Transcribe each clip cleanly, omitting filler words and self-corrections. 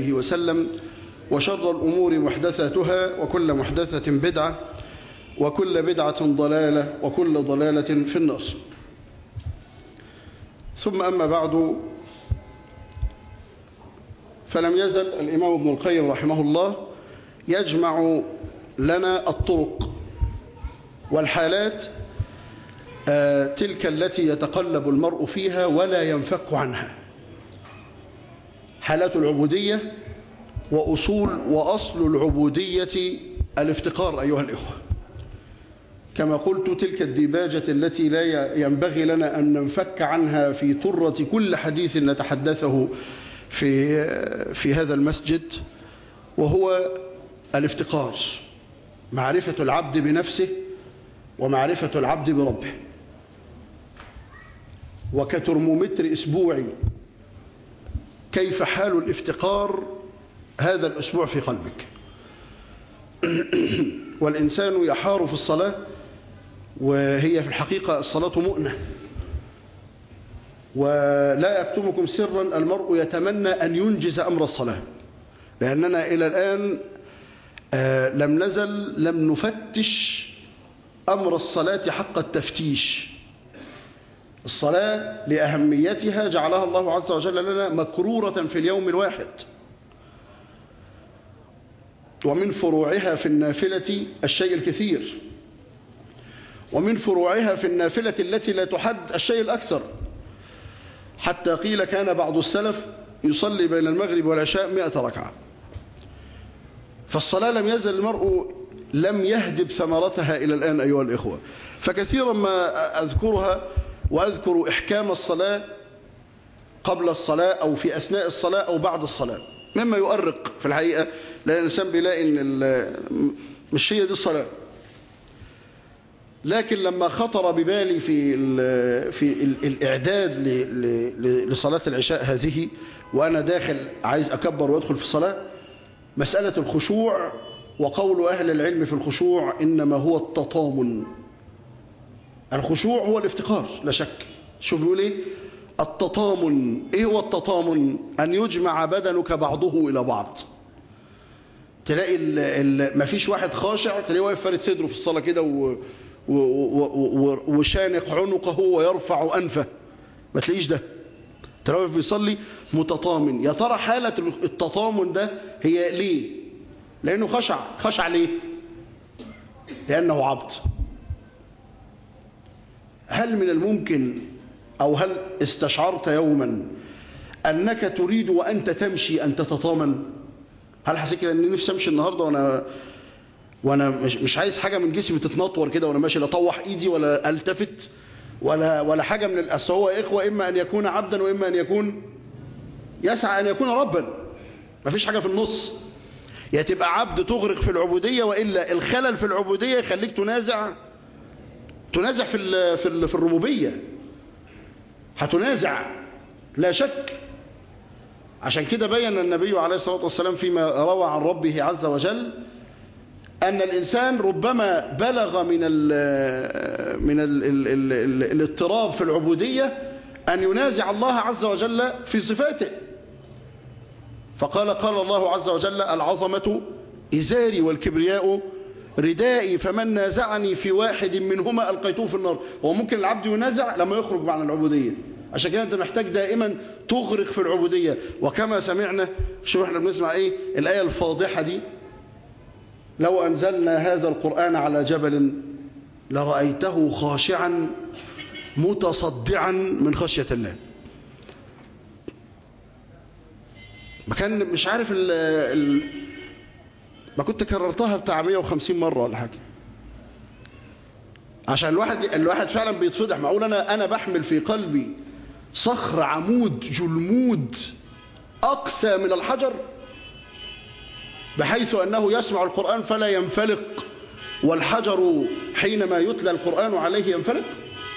وآله وسلم، وشر الأمور محدثاتها، وكل محدثة بدعة، وكل بدعة ضلالة، وكل ضلالة في النار. ثم أما بعد، فلم يزل الإمام ابن القيم رحمه الله يجمع لنا الطرق والحالات تلك التي يتقلب المرء فيها ولا ينفك عنها، حالات العبودية وأصل العبودية الافتقار أيها الإخوة. كما قلت، تلك الديباجة التي لا ينبغي لنا أن ننفك عنها في طرة كل حديث نتحدثه في هذا المسجد، وهو الافتقار، معرفة العبد بنفسه ومعرفة العبد بربه. وكترمومتر أسبوعي كيف حال الافتقار هذا الأسبوع في قلبك. والإنسان يحار في الصلاة، وهي في الحقيقة الصلاة مؤنة. ولا أكتمكم سرا، المرء يتمنى أن ينجز أمر الصلاة، لأننا إلى الآن لم نفتش أمر الصلاة حق التفتيش. الصلاة لأهميتها جعلها الله عز وجل لنا مكرورة في اليوم الواحد، ومن فروعها في النافلة الشيء الكثير، ومن فروعها في النافلة التي لا تحد الشيء الأكثر، حتى قيل كان بعض السلف يصلي بين المغرب والعشاء 100 ركعة. فالصلاة لم يزل المرء لم يهدب ثمرتها إلى الآن أيها الإخوة. فكثيرا ما أذكرها وأذكر إحكام الصلاة قبل الصلاة أو في أثناء الصلاة أو بعد الصلاة، مما يؤرق في الحقيقة، لأن الإنسان بيلاقي إن مش هي دي الصلاة. لكن لما خطر ببالي في الإعداد لصلاة العشاء هذه، وأنا داخل عايز أكبر وأدخل في صلاة، مسألة الخشوع، وقول أهل العلم في الخشوع إنما هو التطامن. الخشوع هو الافتقار لا شك. شوف بيقول إيه؟ التطامن. إيه هو التطامن؟ أن يجمع بدنك بعضه إلى بعض. تلاقي ما فيش واحد خاشع، تلاقيه واقف فارد صدره في الصلاة كده وشانق عنقه ويرفع أنفه، ما تلاقيش ده. تلاقيه واقف بيصلي متطامن. يا ترى حالة التطامن ده هي ليه؟ لأنه خشع ليه؟ لأنه عبد. هل من الممكن أو هل استشعرت يوما أنك تريد وأنت تمشي أن تتطامن؟ هل حسيت كده أني نفسي أمشي النهاردة وأنا مش عايز حاجة من جسمي تتنطور كده وأنا ماشي، لا أطوح إيدي ولا ألتفت ولا حاجة من الأس. هو يا إخوة إما أن يكون عبدا وإما أن يكون يسعى أن يكون ربا، ما فيش حاجة في النص. يا تبقى عبد تغرق في العبودية، وإلا الخلل في العبودية يخليك تنازع في الربوبية، هتنازع لا شك. عشان كده بين النبي عليه الصلاة والسلام فيما روى عن ربه عز وجل أن الإنسان ربما بلغ من الاضطراب في العبودية أن ينازع الله عز وجل في صفاته. قال الله عز وجل: العظمة إزاري والكبرياء ردائي، فمن نازعني في واحد منهما ألقيته في النار. هو ممكن العبد ينازع لما يخرج عن العبودية، عشان كده أنت محتاج دائما تغرق في العبودية. وكما سمعنا، شوف احنا بنسمع إيه الآية الفاضحة دي: لو أنزلنا هذا القرآن على جبل لرأيته خاشعا متصدعا من خشية الله. ما كان مش عارف ما كنت كررتها بتاع 150 مرة ولا حاجة، عشان الواحد فعلا بيتفضح. معقول أنا بحمل في قلبي صخر عمود جلمود أقسى من الحجر، بحيث أنه يسمع القرآن فلا ينفلق، والحجر حينما يتلى القرآن عليه ينفلق؟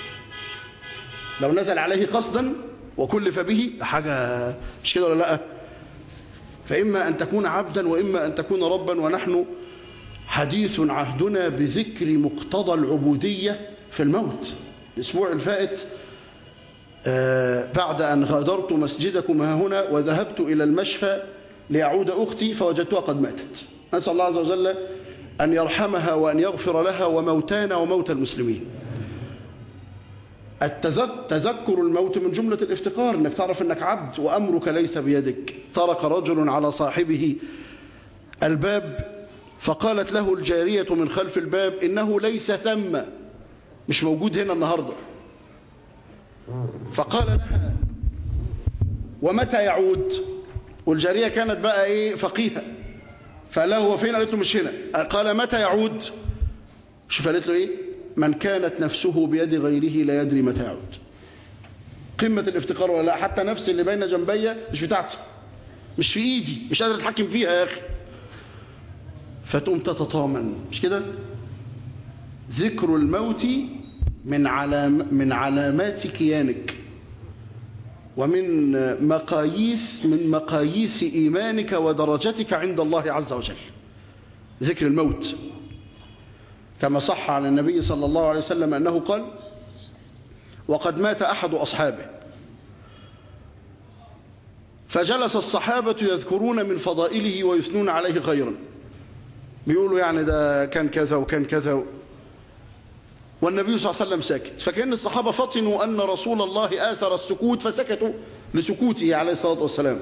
لو نزل عليه قصدا وكلف به حاجة مش كده ولا لا؟ فإما أن تكون عبدا وإما أن تكون ربا. ونحن حديث عهدنا بذكر مقتضى العبودية في الموت. الأسبوع الفائت بعد أن غادرت مسجدكم ها هنا وذهبت إلى المشفى ليعود أختي فوجدتها قد ماتت. نسأل الله عز وجل أن يرحمها وأن يغفر لها وموتانا وموتى المسلمين. تذكر الموت من جملة الافتقار، أنك تعرف أنك عبد وأمرك ليس بيدك. طرق رجل على صاحبه الباب فقالت له الجارية من خلف الباب إنه ليس ثم، مش موجود هنا النهاردة. فقال لها ومتى يعود؟ والجارية كانت بقى إيه فقيهة، فقال له هو فين؟ قالت له مش هنا. قال متى يعود؟ شوف قالت له إيه؟ من كانت نفسه بيد غيره لا يدري متى يعود. قمة الافتقار ولا لا؟ حتى نفسي اللي بين جنبي مش بتاعتي، مش في إيدي، مش قادر أتحكم فيها يا أخي. فتقوم تتطامن، مش كده؟ ذكر الموت من علامات كيانك ومن مقاييس إيمانك ودرجتك عند الله عز وجل. ذكر الموت كما صح عن النبي صلى الله عليه وسلم أنه قال وقد مات أحد أصحابه فجلس الصحابة يذكرون من فضائله ويثنون عليه خيرا، بيقولوا يعني ده كان كذا وكان كذا، والنبي صلى الله عليه وسلم ساكت. فكأن الصحابة فطنوا أن رسول الله آثر السكوت فسكتوا لسكوته عليه الصلاة والسلام.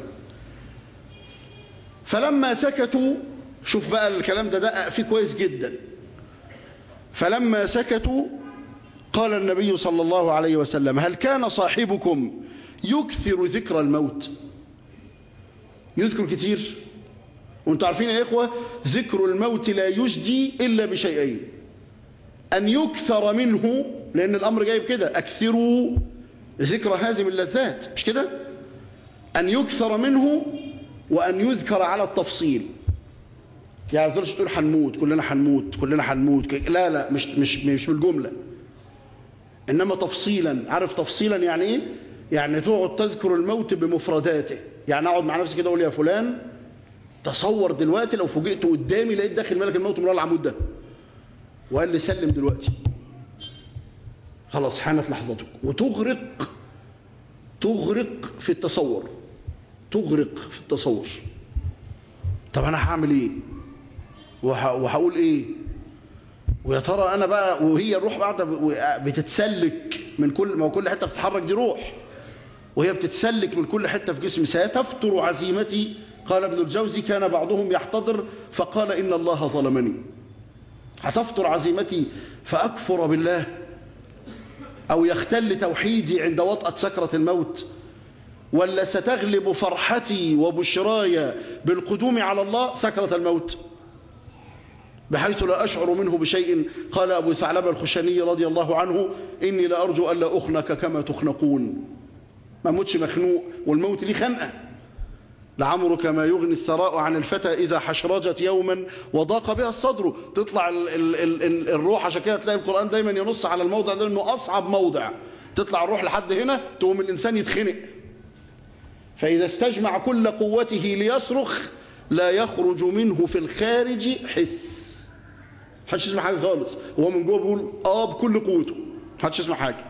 فلما سكتوا، شوف بقى الكلام ده دقق فيه كويس جدا، فلما سكتوا قال النبي صلى الله عليه وسلم هل كان صاحبكم يكثر ذكر الموت؟ يذكر كتير. وانتم عارفين يا إخوة ذكر الموت لا يجدي إلا بشيئين: أن يكثر منه، لأن الأمر جايب كده أكثروا ذكر هازم اللذات، مش كده؟ أن يكثر منه وأن يذكر على التفصيل. يعني ما تقدرش تقول هنموت كلنا هنموت كلنا هنموت، لا لا، مش بالجملة، إنما تفصيلا. عارف تفصيلا يعني إيه؟ يعني تقعد تذكر الموت بمفرداته. يعني أقعد مع نفسي كده أقول يا فلان تصور دلوقتي لو فوجئت قدامي لقيت داخل ملك الموت من العمود ده وقال لي سلم دلوقتي، خلاص حانت لحظتك. وتغرق في التصور، تغرق في التصور. طب أنا هعمل إيه وهقول إيه؟ ويا ترى أنا بقى، وهي الروح قاعدة بتتسلك من كل حتة بتتحرك، دي روح وهي بتتسلك من كل حتة في جسمي. ستفتر عزيمتي. قال ابن الجوزي كان بعضهم يحتضر فقال إن الله ظلمني. هتفتر عزيمتي فأكفر بالله أو يختل توحيدي عند وطأة سكرة الموت، ولا ستغلب فرحتي وبشراي بالقدوم على الله سكرة الموت بحيث لا أشعر منه بشيء. قال أبو ثعلبة الخشني رضي الله عنه إني لأرجو ألا أخنق كما تخنقون. ما موتش مخنوق، والموت ليه خنقة. لعمرك ما يغني الثراء عن الفتى إذا حشرجت يوما وضاق بها الصدر. تطلع الروح، عشان كده تلاقي القرآن دايما ينص على الموضع ده إنه أصعب موضع. تطلع الروح لحد هنا تقوم الإنسان يتخنق، فإذا استجمع كل قوته ليصرخ لا يخرج منه في الخارج حس. محدش يسمع حاجة خالص، هو من جوه بيقول بكل قوته، محدش يسمع حاجة.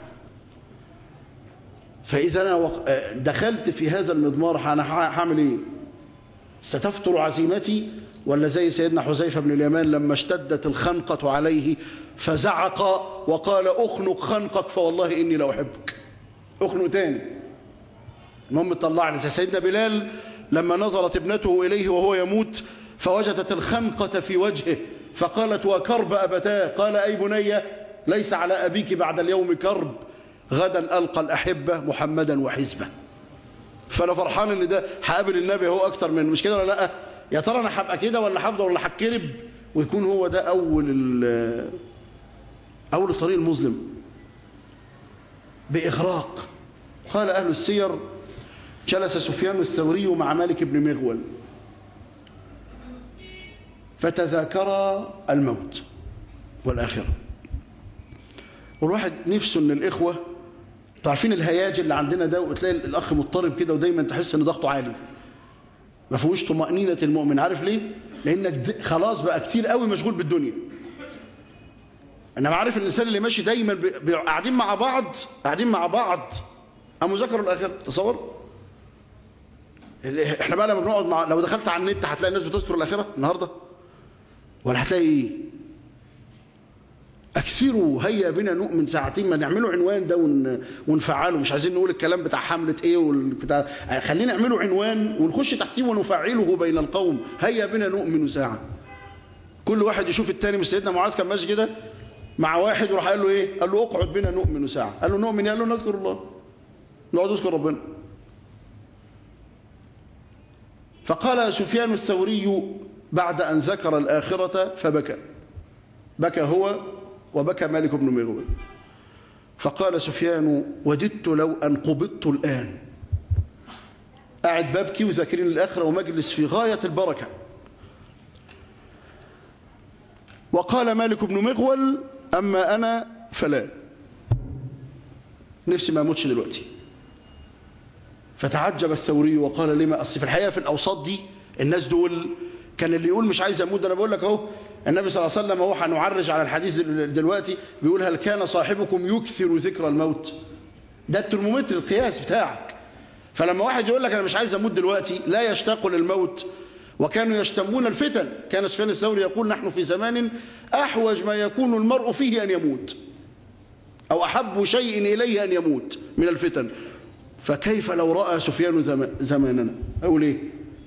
فإذا أنا دخلت في هذا المضمار أنا هعمل إيه؟ ستفتر عزيمتي، ولا زي سيدنا حذيفة بن اليمان لما اشتدت الخنقة عليه فزعق وقال أخنق خنقك فوالله إني لأحبك. أخنق تاني، المهم طلعني. سيدنا بلال لما نظرت ابنته إليه وهو يموت فوجدت الخنقة في وجهه فقالت وكرب أبتاه. قال أي بني ليس على أبيك بعد اليوم كرب، غدا ألقى الأحبة محمدا وحزبه. فأنا فرحان إن ده هقابل النبي هو أكتر من، مش كده ولا لأ؟ يا ترى أنا هبقى كده ولا هفضل ولا هتكرب، ويكون هو ده أول الطريق المظلم بإغراق. قال أهل السير جلس سفيان الثوري مع مالك بن مغول فتذاكرا الموت والآخرة. والواحد نفسه ان الاخوه تعرفين الهياج اللي عندنا ده، وتلاقي الاخ مضطرب كده ودايما تحس ان ضغطه عالي، ما فيهوش طمأنينة المؤمن. عارف ليه؟ لانك خلاص بقى كتير قوي مشغول بالدنيا. انما عارف الانسان اللي ماشي دايما قاعدين مع بعض قاموا ذكروا الاخره. تصور احنا بقى لما بنقعد لو دخلت على النت هتلاقي الناس بتذكر الآخرة النهاردة ولا هتلاقي ايه؟ اكثروا هيا بنا نؤمن ساعتين، ما نعمله عنوان ده ونفعله. مش عايزين نقول الكلام بتاع حملة ايه والبتاع، خلينا نعمله عنوان ونخش تحتيه ونفعله بين القوم. هيا بنا نؤمن ساعة. كل واحد يشوف التاني. مش سيدنا معاذ كان ماشي كده مع واحد وراح قال له ايه؟ قال له اقعد بنا نؤمن ساعة. قال له نؤمن؟ قال له نذكر الله، نقعد نذكر ربنا. فقال سفيان الثوري بعد أن ذكر الآخرة فبكى. بكى هو وبكى مالك بن مغول. فقال سفيان وددت لو أن قبضت الآن. قاعد ببكي وذاكرين الآخرة ومجلس في غاية البركة. وقال مالك بن مغول أما أنا فلا، نفسي ما أموتش دلوقتي. فتعجب الثوري وقال لما؟ أصل في الحقيقة في الأوساط دي الناس دول كان اللي يقول مش عايز أموت. أنا بقول لك أهو النبي صلى الله عليه وسلم، هو هنعرج على الحديث دلوقتي، بيقول هل كان صاحبكم يكثر ذكر الموت؟ ده الترمومتر القياس بتاعك. فلما واحد يقول لك أنا مش عايز أموت دلوقتي لا يشتاق للموت. وكانوا يشتمون الفتن. كان سفيان الثوري يقول نحن في زمان أحوج ما يكون المرء فيه أن يموت، أو أحب شيء إليه أن يموت من الفتن. فكيف لو رأى سفيان زماننا؟ أقول إيه؟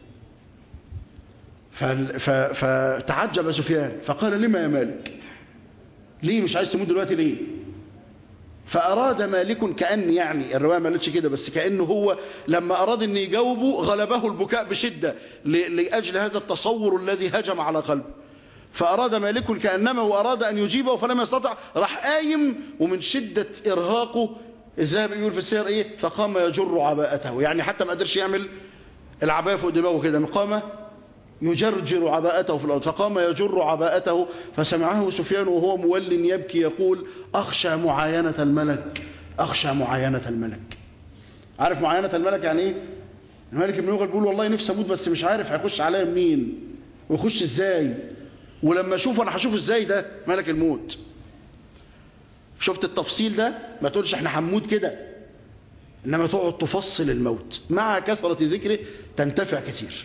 فتعجب سفيان فقال لما يا مالك؟ ليه مش عايز تموت دلوقتي ليه؟ فأراد مالك، كأن يعني الرواية ما قالتش كده بس كأنه هو لما أراد أن يجاوبه غلبه البكاء بشدة لأجل هذا التصور الذي هجم على قلبه. فأراد مالك كأنما أراد أن يجيبه فلم يستطع، راح قايم ومن شدة إرهاقه الذهبي يقول في السير إيه؟ فقام يجر عباءته، يعني حتى ما قدرش يعمل العباية فوق دماغه كده، قام يجرجر عباءته في الأرض. فقام يجر عباءته فسمعه سفيان وهو مول يبكي يقول أخشى معاينة الملك، أخشى معاينة الملك. عارف معاينة الملك يعني إيه؟ الملك بن مغول بيقول والله نفسي أموت بس مش عارف هيخش عليا منين ويخش إزاي، ولما أشوفه أنا هشوفه إزاي ده ملك الموت. شفت التفصيل ده؟ ما تقولش إحنا هنموت كده، إنما تقعد تفصل الموت. مع كثرة ذكره تنتفع كثير.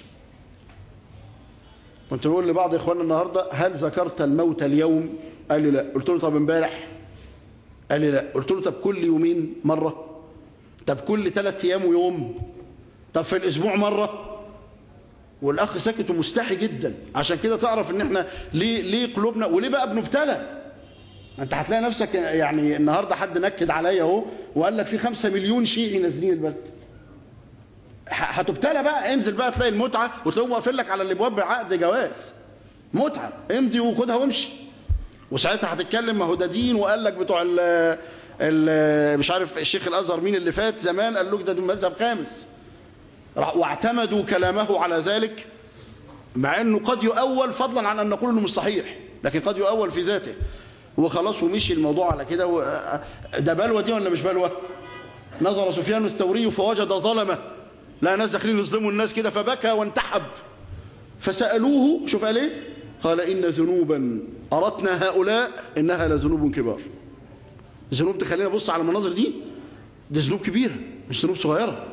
كنت بقول لبعض إخواننا النهاردة هل ذكرت الموت اليوم؟ قال لي لا. قلت له طب امبارح؟ قال لي لا. قلت له طب كل يومين مرة؟ طب كل 3 أيام ويوم؟ طب في الأسبوع مرة؟ والأخ ساكت ومستحي جدا. عشان كده تعرف إن إحنا ليه قلوبنا وليه بقى بنبتلى. أنت هتلاقي نفسك يعني النهاردة حد نكد عليا أهو وقال لك في 5 مليون شيعي نازلين البلد. هتبتلى بقى. انزل بقى تلاقي المتعة وتلاقيهم واقفين لك على الابواب بعقد جواز متعة، امضي وخدها وامشي. وساعتها هتتكلم ما هو ده دين، وقال لك بتوع مش عارف الشيخ الازهر مين اللي فات زمان قال لك ده مذهب خامس، واعتمدوا كلامه على ذلك، مع انه قد يؤول فضلا عن ان نقول انه مش صحيح، لكن قد يؤول في ذاته. وخلاص ومشي الموضوع على كده. ده بلوى دي ولا مش بلوى؟ نظر سفيان الثوري فوجد ظلمه، لا ناس داخلين يظلموا الناس كده، فبكى وانتحب. فسألوه شوف قال ايه؟ قال إن ذنوبا أردنا هؤلاء إنها لذنوب كبار. ذنوب تخلينا نبص على المناظر دي ذنوب كبيرة مش ذنوب صغيرة.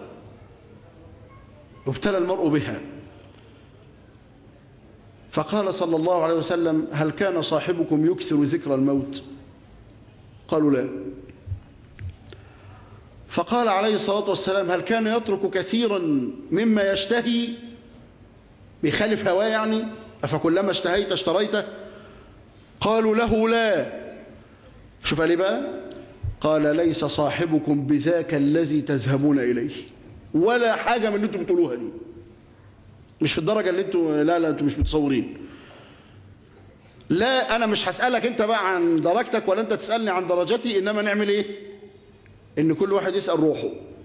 ابتلى المرء بها. فقال صلى الله عليه وسلم هل كان صاحبكم يكثر ذكر الموت؟ قالوا لا. فقال عليه الصلاة والسلام هل كان يترك كثيرا مما يشتهي؟ بيخالف هواه يعني؟ أفكلما اشتهيت اشتريته؟ قالوا له لا. شوف قال ايه بقى؟ قال ليس صاحبكم بذاك الذي تذهبون إليه، ولا حاجة من اللي انتم بتقولوها دي مش في الدرجة اللي انتم لا انتم مش متصورين. لا أنا مش هسألك انت بقى عن درجتك ولا انت تسألني عن درجتي، إنما نعمل ايه؟ إن كل واحد يسأل روحه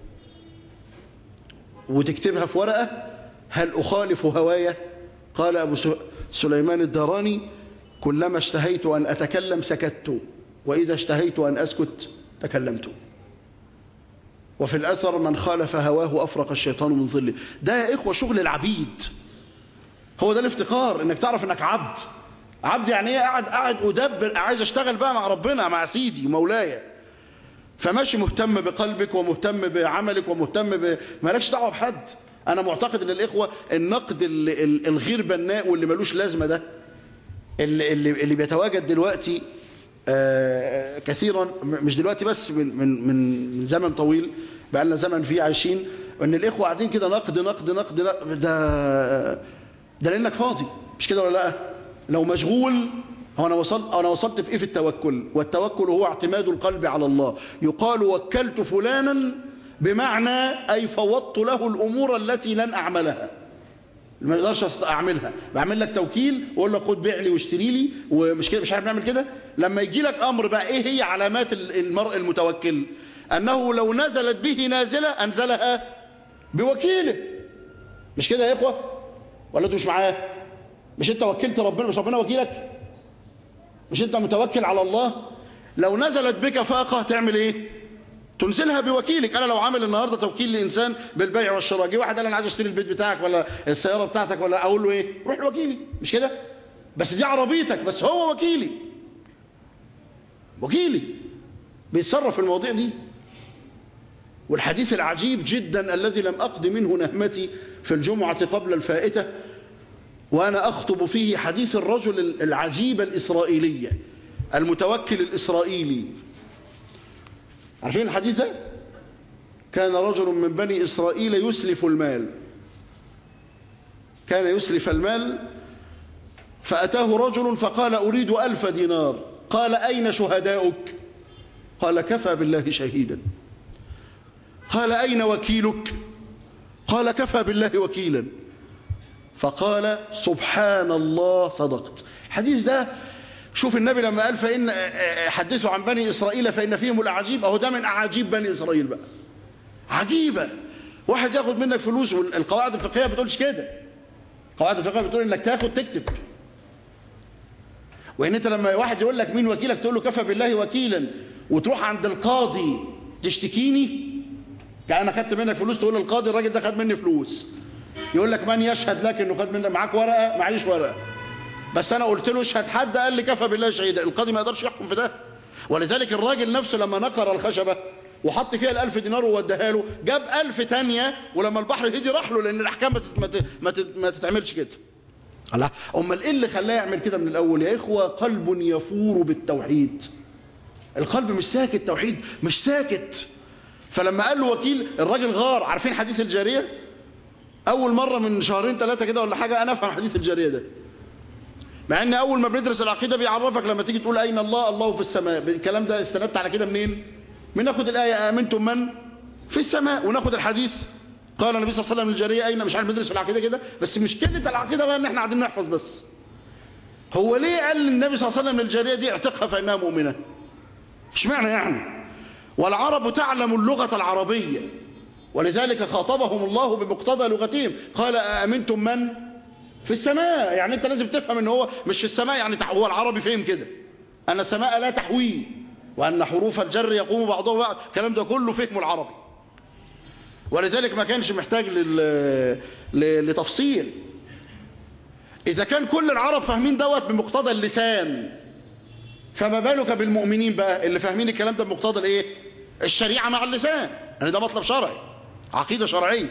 وتكتبها في ورقة هل أخالف هوايا؟ قال أبو سليمان الداراني كلما اشتهيت أن أتكلم سكت، وإذا اشتهيت أن أسكت تكلمت. وفي الأثر من خالف هواه أفرق الشيطان من ظله. ده يا إخوة شغل العبيد. هو ده الافتقار، إنك تعرف إنك عبد. عبد يعني إيه؟ قاعد أدبر، عايز أشتغل بقى مع ربنا مع سيدي ومولاي. فماشي مهتم بقلبك ومهتم بعملك ومهتم مالكش دعوة بحد. أنا معتقد أن الإخوة النقد الغير بناء واللي ملوش لازمة ده اللي بيتواجد دلوقتي كثيرا، مش دلوقتي بس من زمن طويل بقى لنا زمن فيه عايشين، ان الاخوه قاعدين كده نقد نقد نقد نقد، ده لانك فاضي، مش كده ولا لا؟ لو مشغول، هو انا وصلت في ايه في التوكل؟ والتوكل هو اعتماد القلب على الله. يقال وكلت فلانا بمعنى اي فوضت له الامور التي لن اعملها، ما اقدرش اعملها، بعمل لك توكيل واقول لك خد بيع لي واشتري لي، ومش كده، مش عارف نعمل كده. لما يجي لك امر بقى، ايه هي علامات المرء المتوكل؟ انه لو نزلت به نازله انزلها بوكيله، مش كده يا اخوه؟ ولا انتوا مش معايا؟ مش انت وكلت ربنا؟ مش ربنا وكيلك؟ مش انت متوكل على الله؟ لو نزلت بك فاقه تعمل ايه؟ تنزلها بوكيلك. انا لو عامل النهارده توكيل لانسان بالبيع والشراء، جه واحد قال انا عايز اشتري البيت بتاعك ولا السياره بتاعتك، ولا اقول له ايه؟ روح لوكيلي، مش كده؟ بس دي عربيتك، بس هو وكيلي، وكيلي بيتصرف في المواضيع دي. والحديث العجيب جدا الذي لم أقض منه نهمتي في الجمعة قبل الفائتة وأنا أخطب فيه، حديث الرجل العجيب الإسرائيلية المتوكل الإسرائيلي. عارفين الحديث ده؟ كان رجل من بني إسرائيل يسلف المال، كان يسلف المال، فأتاه رجل فقال أريد 1000 دينار. قال أين شهداؤك؟ قال كفى بالله شهيدا. قال أين وكيلك؟ قال كفى بالله وكيلا. فقال سبحان الله صدقت. الحديث ده شوف النبي لما قال فإن حدثوا عن بني إسرائيل فإن فيهم الأعاجيب، أهو ده من أعاجيب بني إسرائيل بقى، عجيبة. واحد ياخد منك فلوس، والقواعد الفقهية ما بتقولش كده. القواعد الفقهية بتقول إنك تاخد تكتب، وإن أنت لما واحد يقول لك مين وكيلك تقول له كفى بالله وكيلا، وتروح عند القاضي تشتكيني يعني أنا خدت منك فلوس، تقول للقاضي الراجل ده خد مني فلوس، يقول لك من يشهد لك إنه خد منك؟ معاك ورقة؟ معيش ورقة، بس أنا قلت له اشهد، حد قال لي كفى بالله شهيدا. القاضي ما يقدرش يحكم في ده. ولذلك الراجل نفسه لما نقر الخشبة وحط فيها 1000 دينار ووداها له، جاب 1000 تانية، ولما البحر هدي راح له، لأن الأحكام ما تتعملش كده. الله، أمال إيه اللي خلاه يعمل كده من الأول يا إخوة؟ قلب يفور بالتوحيد. القلب مش ساكت، توحيد مش ساكت. فلما قال له وكيل، الراجل غار. عارفين حديث الجارية؟ أول مرة من شهرين 3 كده ولا حاجة أنا أفهم حديث الجارية ده، مع ان اول ما بندرس العقيده بيعرفك لما تيجي تقول اين الله؟ الله في السماء. الكلام ده استندت على كده منين؟ من ناخد الايه امنتم من في السماء، وناخد الحديث قال النبي صلى الله عليه وسلم للجاريه اين. مش عارف ندرس في العقيده كده، بس مشكله العقيده بقى ان احنا قاعدين نحفظ بس. هو ليه قال للنبي صلى الله عليه وسلم للجاريه دي اعتقها فانها مؤمنه؟ اشمعنى يعني؟ والعرب تعلم اللغه العربيه، ولذلك خاطبهم الله بمقتضى لغتهم. قال امنتم من في السماء، يعني انت لازم تفهم ان هو مش في السماء، يعني هو العربي فهم كده ان السماء لا تحويه، وان حروف الجر يقوم بعضها بعض، الكلام ده كله فهمه العربي، ولذلك ما كانش محتاج لتفصيل. اذا كان كل العرب فاهمين دوت بمقتضى اللسان، فما بالك بالمؤمنين بقى اللي فاهمين الكلام ده بمقتضى الايه؟ الشريعه مع اللسان، يعني ده مطلب شرعي، عقيده شرعيه.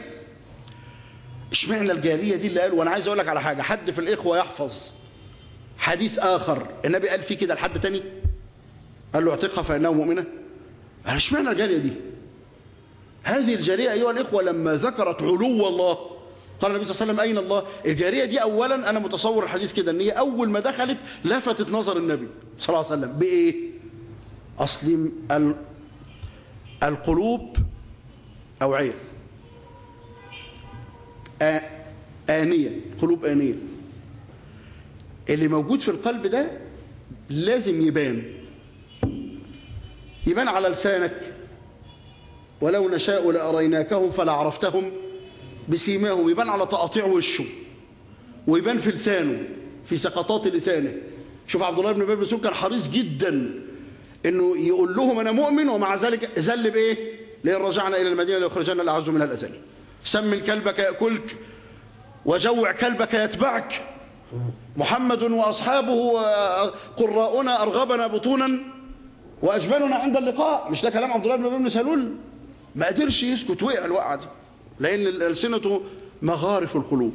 اشمعنى الجارية دي اللي قال؟ وانا عايز اقول لك على حاجة، حد في الاخوة يحفظ حديث اخر النبي قال فيه كده لحد تاني؟ قال له اعتقها فانها مؤمنة؟ قال اشمعنى الجارية دي؟ هذه الجارية ايها الاخوة لما ذكرت علو الله، قال النبي صلى الله عليه وسلم اين الله؟ الجارية دي اولا انا متصور الحديث كده ان هي اول ما دخلت لفتت نظر النبي صلى الله عليه وسلم بايه؟ اصل القلوب اوعية، آنية، قلوب آنية. اللي موجود في القلب ده لازم يبان على لسانك، ولو نشاء لأريناكهم فلعرفتهم بسيماهم، يبان على تقاطيع وشه، ويبان في لسانه، في سقطات لسانه. شوف عبد الله بن ابي بن سلول كان حريص جدا انه يقول لهم انا مؤمن، ومع ذلك ذل بايه؟ لئن رجعنا الى المدينه ليخرجن الاعز منها الاذل. سمن كلبك يأكلك وجوع كلبك يتبعك. محمد وأصحابه قراؤنا أرغبنا بطونا وأجبننا عند اللقاء. مش ده كلام عبد الله بن ابي بن سلول؟ ما قدرش يسكت، وقع الوقعة دي، لأن ألسنته مغارف القلوب.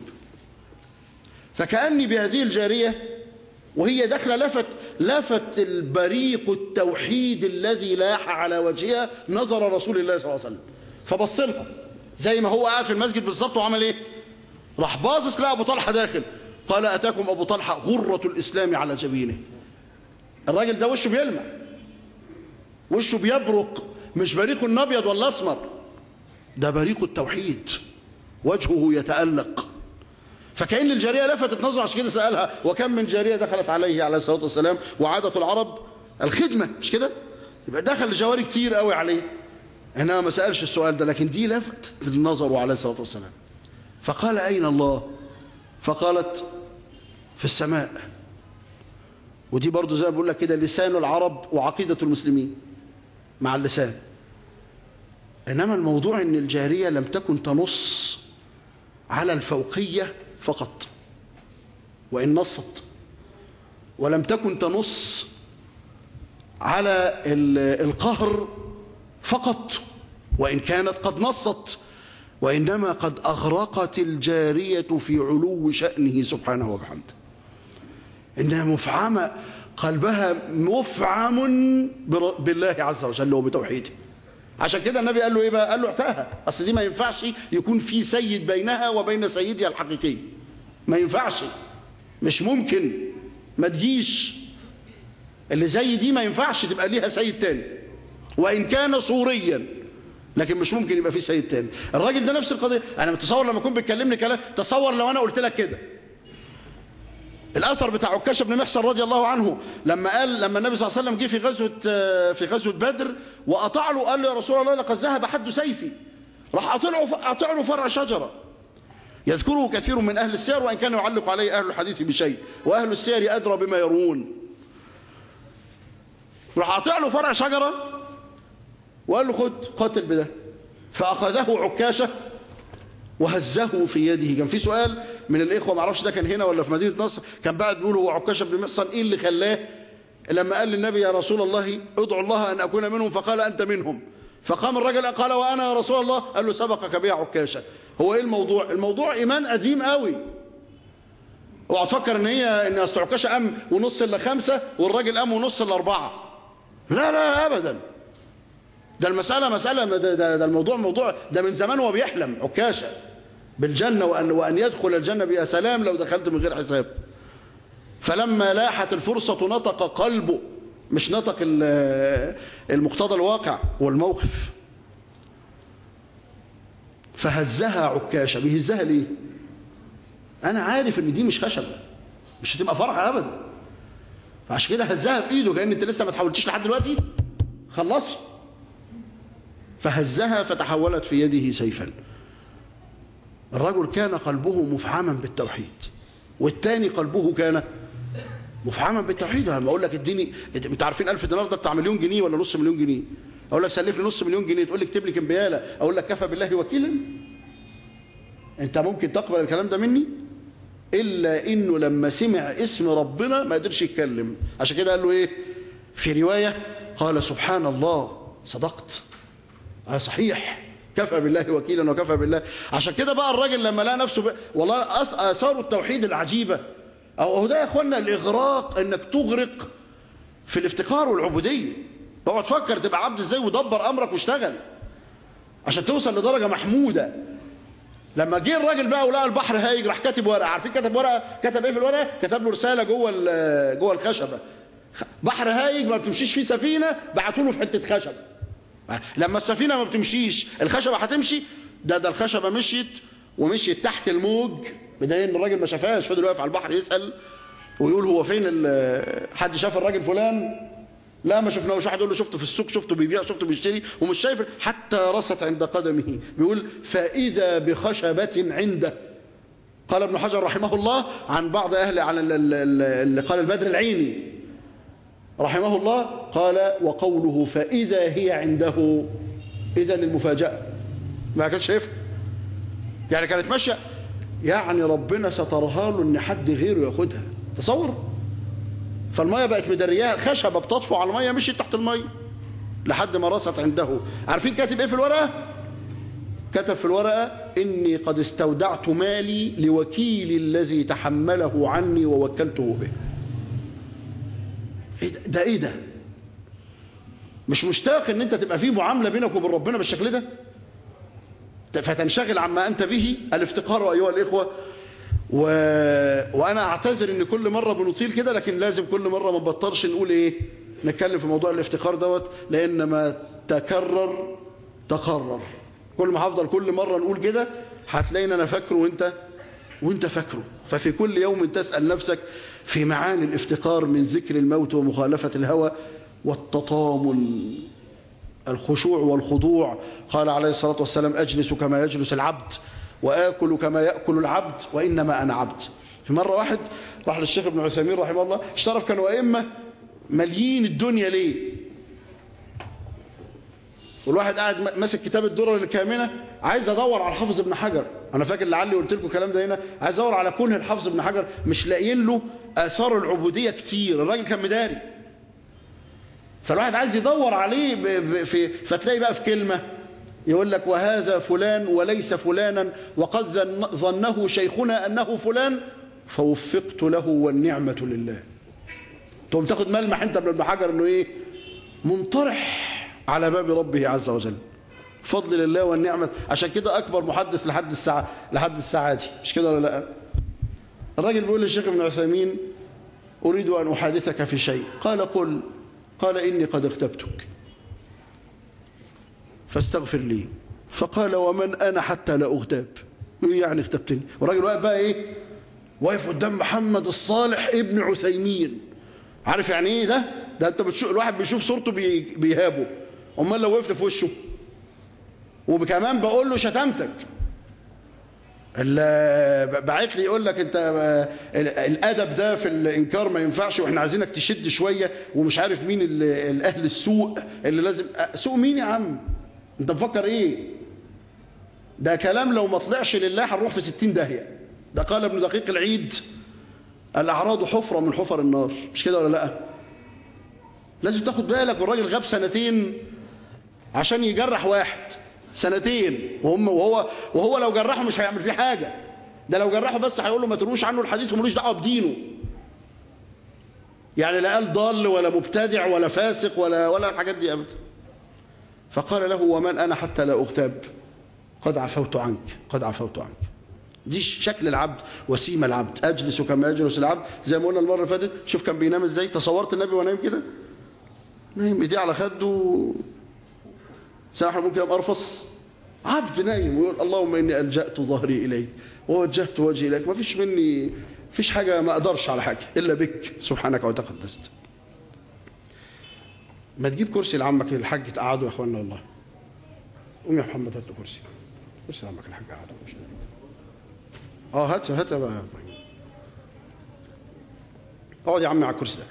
فكأني بهذه الجارية وهي داخله لفت البريق التوحيد الذي لاح على وجهها نظر رسول الله صلى الله عليه وسلم، فبص لها زي ما هو قاعد في المسجد بالظبط، وعمل ايه؟ راح باصص لأبو طلحة داخل، قال أتاكم أبو طلحة غرة الإسلام على جبينه. الراجل ده وشه بيلمع، وشه بيبرق، مش بريق الأبيض ولا الأسمر، ده بريق التوحيد، وجهه يتألق. فكأن الجارية لفتت نظره، عشان كده سألها وكم من جارية دخلت عليه عليه الصلاة والسلام، وعادة العرب الخدمة، مش كده؟ يبقى دخل جواري كتير قوي عليه، إنما ما سألش السؤال ده، لكن دي لفتت النظر عليه الصلاة والسلام. فقال أين الله؟ فقالت في السماء. ودي برضو زي ما بقول لك كده لسان العرب وعقيدة المسلمين مع اللسان. إنما الموضوع إن الجارية لم تكن تنص على الفوقية فقط وإن نصت، ولم تكن تنص على القهر فقط وإن كانت قد نصت، وإنما قد أغرقت الجارية في علو شأنه سبحانه وبحمده. إنها مفعمة، قلبها مفعم بالله عز وجل وبتوحيده. عشان كده النبي قال له ايه بقى؟ قال له اعتقها، اصل دي ما ينفعش يكون في سيد بينها وبين سيدها الحقيقي، ما ينفعش، مش ممكن، ما تجيش اللي زي دي، ما ينفعش تبقى ليها سيد تاني وان كان صوريا، لكن مش ممكن يبقى في سيد تاني. الراجل ده نفس القضيه. انا متصور لما اكون بتكلمني كلام، تصور لو انا قلت لك كده. الأثر بتاع عكاشة بن محصن رضي الله عنه لما النبي صلى الله عليه وسلم جه في غزوة بدر وقطع له، قال له يا رسول الله لقد ذهب حد سيفي، راح قطع له فرع شجرة يذكره كثير من أهل السير، وإن كان يعلق عليه أهل الحديث بشيء، وأهل السير أدرى بما يرون. راح قطع له فرع شجرة وقال له خد قاتل بده، فأخذه عكاشة وهزه في يده. كان في سؤال من الإخوة، ما اعرفش ده كان هنا ولا في مدينة نصر، كان بعد بيقول هو عكاشة بن محصن إيه اللي خلاه لما قال للنبي يا رسول الله ادعو الله أن أكون منهم، فقال أنت منهم. فقام الرجل قال وأنا يا رسول الله، قال له سبقك بها عكاشة. هو إيه الموضوع؟ الموضوع إيمان قديم قوي. اوعى تفكر ان اصل عكاشة قام ونص الا 5 والراجل قام ونص الا 4. لا لا ابدا، ده المسألة مسألة، ده الموضوع موضوع، ده من زمان هو بيحلم عكاشة بالجنة وأن يدخل الجنة بيا سلام لو دخلت من غير حساب. فلما لاحت الفرصة نطق قلبه، مش نطق المقتضى الواقع والموقف. فهزها عكاشة. بيهزها ليه؟ أنا عارف إن دي مش خشبة، مش هتبقى فرع أبدا، فعشان كده هزها في إيده كأن أنت لسه ما تحاولتيش لحد دلوقتي، خلصي. فهزها فتحولت في يده سيفا. الرجل كان قلبه مفعما بالتوحيد، والتاني قلبه كان مفعما بالتوحيد. لما اقول لك اديني، انتوا عارفين 1000 دينار ده بتاع مليون جنيه ولا نص مليون جنيه، اقول لك سلف لي نص مليون جنيه، تقول لي اكتب لي كمبياله، اقول لك كفى بالله وكيلا. انت ممكن تقبل الكلام ده مني؟ الا انه لما سمع اسم ربنا ما قدرش يتكلم. عشان كده قال له ايه في روايه؟ قال سبحان الله صدقت، صحيح، كفى بالله وكيلا وكفى بالله. عشان كده بقى الراجل لما لقى نفسه والله اثار التوحيد العجيبه، او ده يا اخوانا الاغراق، انك تغرق في الافتقار والعبوديه. اوعى تفكر تبقى عبد ازاي، ودبر امرك واشتغل عشان توصل لدرجه محموده. لما جه الراجل بقى ولقى البحر هايج، راح كاتب ورقه. عارفين كتب ورقه؟ كتب ايه في الورقه؟ كتب له رساله جوه الخشبه. بحر هايج ما بتمشيش فيه سفينه، بعتوا له في حته خشب. لما السفينه ما بتمشيش الخشبه هتمشي. ده الخشبه مشيت تحت الموج، بدليل ان الراجل ما شافهاش، فضل واقف على البحر يسال ويقول هو فين حد شاف الراجل فلان؟ لا ما شفناهوش. واحد يقول له شفته في السوق، شفته بيبيع، شفته بيشتري، ومش شايف حتى رست عند قدمه. بيقول فاذا بخشبه عنده. قال ابن حجر رحمه الله عن بعض اهل اللي قال البدر العيني رحمه الله، قال وقوله فإذا هي عنده، إذا المفاجأة ما كانش شايفها، يعني كانت ماشية، يعني ربنا سترها له إن حد غيره ياخدها. تصور. فالمية بقت مدرياها، خشبة بتطفو على المية، مشيت تحت المية لحد ما رست عنده. عارفين كاتب إيه في الورقة؟ كتب في الورقة إني قد استودعت مالي لوكيل الذي تحمله عني ووكلته به. إيه ده؟ مش مشتاق إن أنت تبقى فيه معاملة بينك وبين ربنا بالشكل ده، فتنشغل عما أنت به. الافتقار أيها الإخوة، وأنا أعتذر إن كل مرة بنطيل كده، لكن لازم كل مرة ما نبطلش نقول إيه، نتكلم في موضوع الافتقار دوت، لأن ما تكرر تقرر. كل ما هفضل كل مرة نقول كده هتلاقينا أنا فاكره وأنت فاكره. ففي كل يوم تسأل نفسك في معاني الافتقار من ذكر الموت ومخالفة الهوى والتطامن، الخشوع والخضوع. قال عليه الصلاة والسلام: أجلس كما يجلس العبد وآكل كما يأكل العبد وإنما أنا عبد. في مرة واحد راح للشيخ ابن عثيمين رحمه الله، اشترف كانوا أئمة مليين الدنيا ليه، والواحد قاعد ماسك كتاب الدرر الكامنة عايز ادور على الحافظ ابن حجر. انا فاكر لعلي قلت لكم الكلام ده هنا، عايز ادور على كنه الحافظ ابن حجر، مش لاقيين له اثار العبوديه كتير، الراجل كان مداري. فالواحد عايز يدور عليه فتلاقي بقى في كلمه يقول لك: وهذا فلان وليس فلانا، وقد ظنه شيخنا انه فلان فوفقت له والنعمه لله. تقوم تاخد ملمح انت من ابن حجر انه ايه، منطرح على باب ربه عز وجل، فضل لله والنعمة. عشان كده أكبر محدث لحد الساعة دي، مش كده ولا لا؟ الراجل بيقول للشيخ ابن عثيمين: أريد أن أحادثك في شيء. قال: قل. قال: إني قد اغتبتك فاستغفر لي. فقال: ومن أنا حتى لا أغتاب؟ يعني اغتبتني؟ والراجل واقف بقى إيه، واقف قدام محمد الصالح ابن عثيمين. عارف يعني إيه ده أنت بتشوف الواحد بيشوف صورته بيهابه، امال لو وقفت في وشه. وكمان بقول له: شتمتك. بعت لي يقول لك: انت الادب ده في الانكار ما ينفعش، واحنا عايزينك تشد شويه، ومش عارف مين الاهل السوء اللي لازم. سوء مين يا عم؟ انت مفكر ايه؟ ده كلام لو ما طلعش لله هنروح في 60 داهيه. ده قال ابن دقيق العيد: الاعراض حفره من حفر النار، مش كده ولا لا؟ لازم تاخد بالك. والراجل غاب 2 سنين عشان يجرح واحد، 2 سنين، وهو لو جرحه مش هيعمل فيه حاجة. ده لو جرحه بس هيقول له ما تروش عنه الحديث وملوش دعوه بدينه. يعني لا قال ضال ولا مبتدع ولا فاسق ولا الحاجات دي ابدا. فقال له: ومن انا حتى لا اغتاب؟ قد عفوت عنك. دي شكل العبد وسيم العبد. اجلس كما يجلس العبد، زي ما قلنا المره اللي فاتت. شوف كان بينام ازاي. تصورت النبي ونايم كده، نايم ايديه على خده، ساحر ممكن يبقى ارفص. عبد نايم ويقول: اللهم اني الجأت ظهري اليك ووجهت وجهي اليك، ما فيش مني، فيش حاجه، ما اقدرش على حاجه الا بك سبحانك وتقدست. ما تجيب كرسي لعمك الحاج تقعده يا اخوانا. والله قوم يا محمد هات له كرسي لعمك الحاج قعده. هات بقى يا ابراهيم، اقعد يا عمي على الكرسي ده.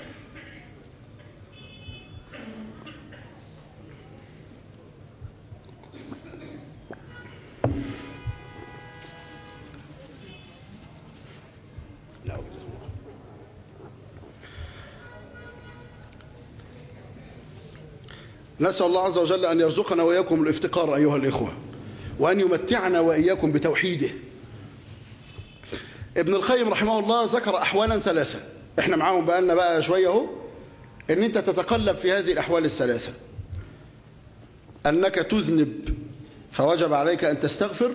نسأل الله عز وجل أن يرزقنا وإياكم الافتقار أيها الإخوة، وأن يمتعنا وإياكم بتوحيده. ابن القيم رحمه الله ذكر أحوالا 3، إحنا معاهم بقالنا بقى شوية اهو، إن أنت تتقلب في هذه الأحوال ال3: أنك تذنب فوجب عليك أن تستغفر،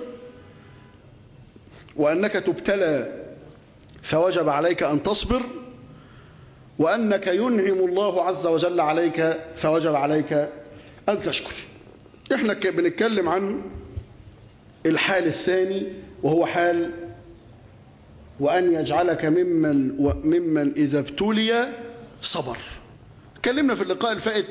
وأنك تبتلى فوجب عليك أن تصبر، وأنك ينعم الله عز وجل عليك فوجب عليك أن تشكر. إحنا بنتكلم عن الحال الثاني، وهو حال وأن يجعلك ممن إذا ابتلي صبر. اتكلمنا في اللقاء الفائت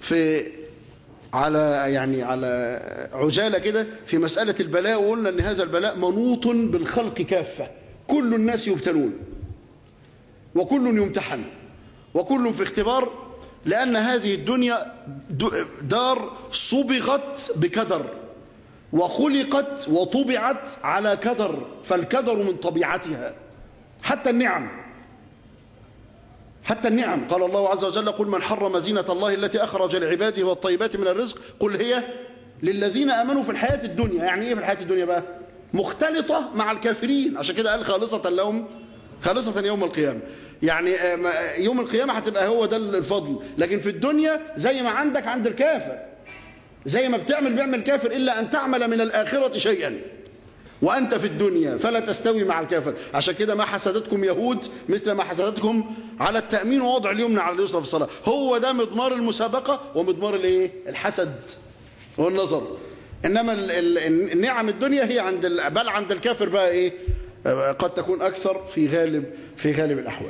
على عجالة كده في مسألة البلاء، وقلنا أن هذا البلاء منوط بالخلق كافة. كل الناس يبتلون وكل يمتحن وكل في اختبار، لأن هذه الدنيا دار صبغت بكدر وخلقت وطبعت على كدر، فالكدر من طبيعتها. حتى النعم قال الله عز وجل: قل من حرم زينة الله التي أخرج لعباده والطيبات من الرزق قل هي للذين آمنوا في الحياة الدنيا. يعني إيه في الحياة الدنيا بقى؟ مختلطة مع الكافرين، عشان كده قال خالصة لهم، خالصة يوم القيامة. يعني يوم القيامة هتبقى هو ده الفضل، لكن في الدنيا زي ما عندك عند الكافر، زي ما بيعمل كافر، إلا أن تعمل من الآخرة شيئا وأنت في الدنيا فلا تستوي مع الكافر. عشان كده ما حسدتكم يهود مثل ما حسدتكم على التأمين ووضع اليمنى على اليسرى في الصلاة. هو ده مضمار المسابقة ومضمار الايه؟ الحسد والنظر. إنما النعم الدنيا هي عند بل عند الكافر بقى إيه؟ قد تكون أكثر في غالب الأحوال.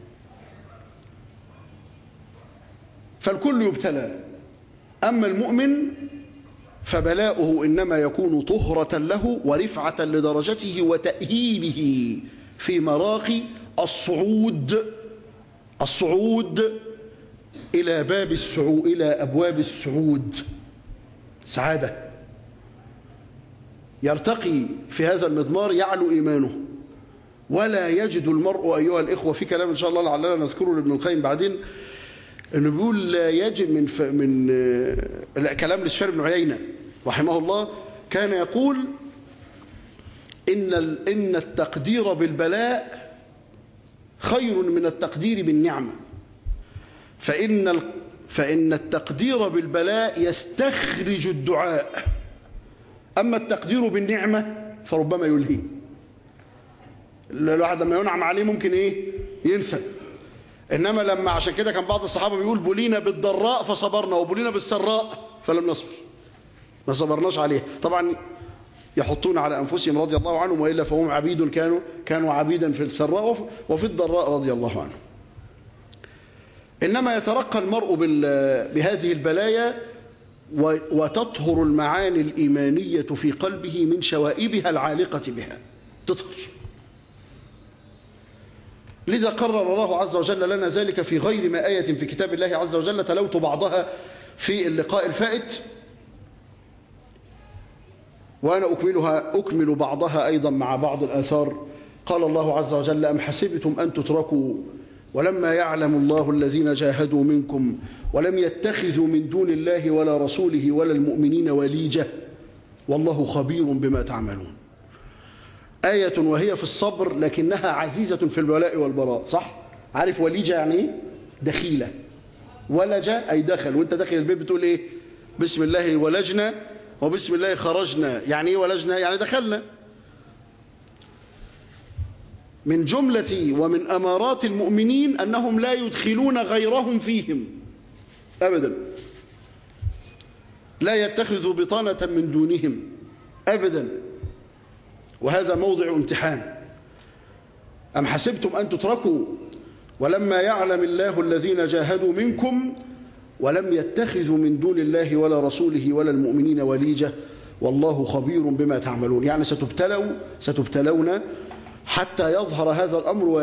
فالكل يبتلى، أما المؤمن فبلاؤه إنما يكون طهرة له ورفعة لدرجته وتأهيله في مراقي الصعود إلى أبواب السعود، سعادة. يرتقي في هذا المضمار، يعلو إيمانه، ولا يجد المرء أيها الإخوة، في كلام إن شاء الله لعلنا نذكره لابن القيم بعدين، إنه بيقول لا يجد من كلام لسفيان بن عيينة رحمه الله، كان يقول إن التقدير بالبلاء خير من التقدير بالنعمة، فإن التقدير بالبلاء يستخرج الدعاء، أما التقدير بالنعمة فربما يلهي. الواحد لما ينعم عليه ممكن إيه؟ ينسى. إنما لما، عشان كده كان بعض الصحابة بيقول بلينا بالضراء فصبرنا وبلينا بالسراء فلم نصبر، ما صبرناش عليه. طبعا يحطون على أنفسهم رضي الله عنهم، وإلا فهم عبيد كانوا عبيدا في السراء وفي الضراء رضي الله عنهم. إنما يترقى المرء بهذه البلايا وتطهر المعاني الإيمانية في قلبه من شوائبها العالقة بها، تطهر. لذا قرر الله عز وجل لنا ذلك في غير ما آية في كتاب الله عز وجل، تلوت بعضها في اللقاء الفائت وأنا أكمل بعضها أيضا مع بعض الآثار. قال الله عز وجل: أم حسبتم أن تتركوا ولما يعلم الله الذين جاهدوا منكم ولم يتخذوا من دون الله ولا رسوله ولا المؤمنين وليجة والله خبير بما تعملون. آية وهي في الصبر لكنها عزيزة في الولاء والبراء. صح؟ عارف وليجة يعني ايه؟ دخيلة. ولجة أي دخل، وانت داخل البيت بتقول ايه؟ بسم الله ولجنا وبسم الله خرجنا. يعني ايه ولجنا؟ يعني دخلنا. من جملة ومن أمارات المؤمنين أنهم لا يدخلون غيرهم فيهم أبدا، لا يتخذوا بطانة من دونهم أبدا، وهذا موضع امتحان. أم حسبتم أن تتركوا ولما يعلم الله الذين جاهدوا منكم ولم يتخذوا من دون الله ولا رسوله ولا المؤمنين وليجة والله خبير بما تعملون. يعني ستبتلون حتى يظهر هذا الأمر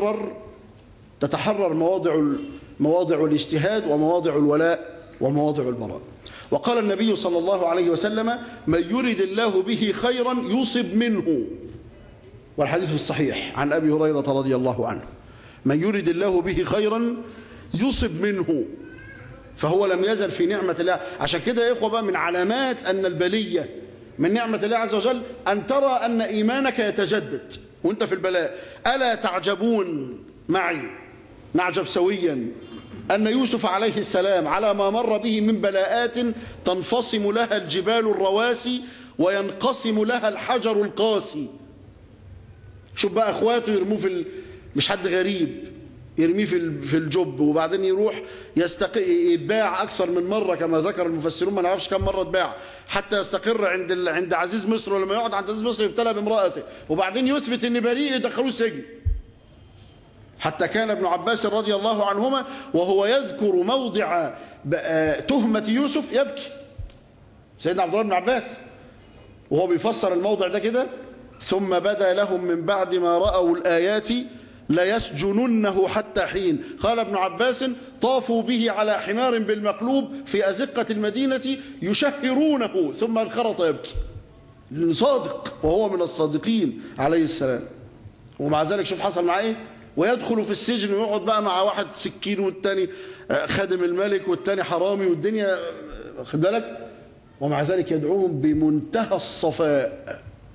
تتحرر مواضع الاجتهاد ومواضع الولاء ومواضع البراء. وقال النبي صلى الله عليه وسلم: من يرد الله به خيرا يصب منه، والحديث في الصحيح عن أبي هريرة رضي الله عنه: من يرد الله به خيرا يصب منه. فهو لم يزل في نعمة الله. عشان كده يا إخوة بقى من علامات أن البلية من نعمة الله عز وجل أن ترى أن إيمانك يتجدد وانت في البلاء. ألا تعجبون معي، نعجب سويا، أن يوسف عليه السلام على ما مر به من بلاءات تنفصم لها الجبال الرواسي وينقسم لها الحجر القاسي. شوف بقى أخواته يرموه مش حد غريب، يرميه في الجب، وبعدين يروح يتباع أكثر من مرة كما ذكر المفسرون، ما نعرفش كم مرة اتباع حتى يستقر عند عزيز مصر، ولما يقعد عند عزيز مصر يبتلى بامرأته، وبعدين يثبت ان بريء يدخلوه السجن. حتى كان ابن عباس رضي الله عنهما وهو يذكر موضع تهمة يوسف يبكي. سيدنا عبد الله بن عباس وهو بيفسر الموضع ده كده: ثم بدا لهم من بعد ما رأوا الآيات ليسجننه حتى حين. قال ابن عباس: طافوا به على حمار بالمقلوب في أزقة المدينة يشهرونه ثم انخرط يبكي. صادق، وهو من الصادقين عليه السلام. ومع ذلك شوف حصل معاه ايه؟ ويدخل في السجن ويقعد بقى مع واحد سكين والتاني خادم الملك والتاني حرامي والدنيا، خد بالك، ومع ذلك يدعوهم بمنتهى الصفاء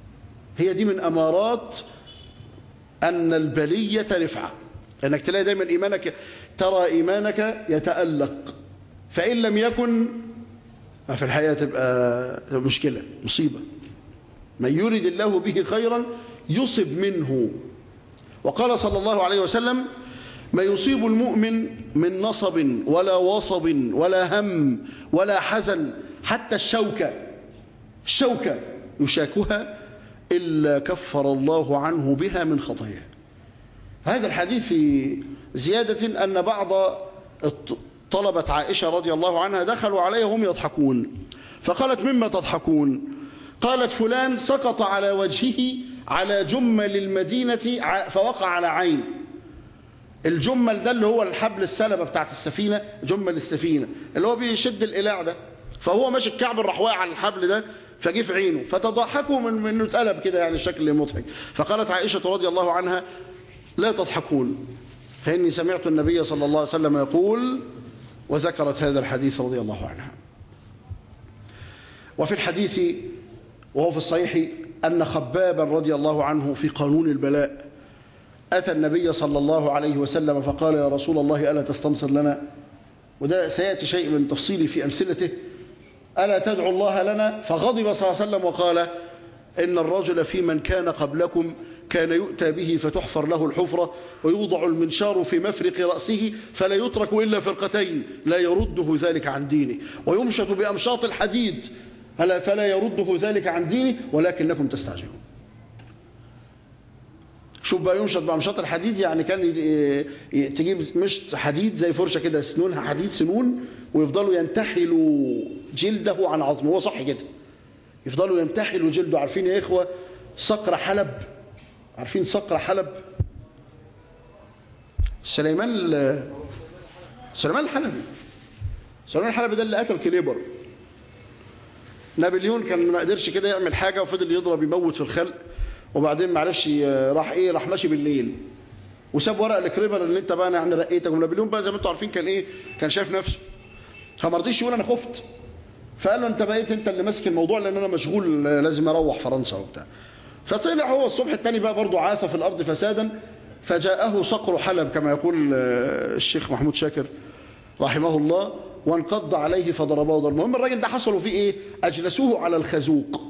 هي دي من أمارات أن البلية رفعة، أنك تلاقي دايما إيمانك، ترى إيمانك يتألق، فإن لم يكن في الحقيقة تبقى مشكلة، مصيبة. من يرد الله به خيرا يصب منه. وقال صلى الله عليه وسلم: ما يصيب المؤمن من نصب ولا وصب ولا هم ولا حزن، حتى الشوكة يشاكها إلا كفر الله عنه بها من خطاياه. هذا الحديث في زيادة أن بعض طلبة عائشة رضي الله عنها دخلوا عليها وهم يضحكون، فقالت: مما تضحكون؟ قالت: فلان سقط على وجهه على جمل المدينة فوقع على عين. الجمل ده اللي هو الحبل السلبة بتاعت السفينة، جمل السفينة اللي هو بيشد الإلاع ده، فهو ماشي الكعب راح واقع على الحبل ده فجه في عينه، فتضحكوا من انه اتقلب كده يعني شكل مضحك. فقالت عائشة رضي الله عنها: لا تضحكون، فإني سمعت النبي صلى الله عليه وسلم يقول، وذكرت هذا الحديث رضي الله عنها. وفي الحديث وهو في الصحيح أن خبابا رضي الله عنه في قانون البلاء أتى النبي صلى الله عليه وسلم فقال: يا رسول الله ألا تستنصر لنا؟ وده سيأتي شيء من تفصيلي في أمثلته. ألا تدعو الله لنا؟ فغضب صلى الله عليه وسلم وقال: إن الرجل في من كان قبلكم كان يؤتى به فتحفر له الحفرة ويوضع المنشار في مفرق رأسه فلا يترك إلا فرقتين لا يرده ذلك عن دينه، ويمشط بأمشاط الحديد فلا يرده ذلك عن دينه ولكنكم تستعجلون. شوف بقى، يمشط بأمشاط الحديد يعني كان تجيب مشط حديد زي فرشة كده، سنونها حديد سنون، ويفضلوا ينتحلوا جلده عن عظمه. هو صح كده، يفضلوا ينتحلوا جلده. عارفين يا إخوة صقر حلب؟ عارفين صقر حلب؟ سليمان الحلبي. سليمان الحلبي ده اللي قتل كليبر. نابليون كان ما قدرش كده يعمل حاجة وفضل يضرب يموت في الخلق، وبعدين ما عرفش راح ماشي بالليل وساب ورق لكليبر اللي انت بقى يعني رقيتك. ونابليون بقى زي ما انتم عارفين كان شايف نفسه، فما رضيش يقول انا خفت، فقال له انت بقيت انت اللي ماسك الموضوع لان انا مشغول لازم اروح فرنسا وبتاع. فطلع هو الصبح الثاني بقى برضه عاث في الارض فسادا، فجاءه صقر حلب كما يقول الشيخ محمود شاكر رحمه الله، وانقض عليه فضربه ضربه. المهم الراجل ده حصلوا فيه ايه؟ اجلسوه على الخازوق،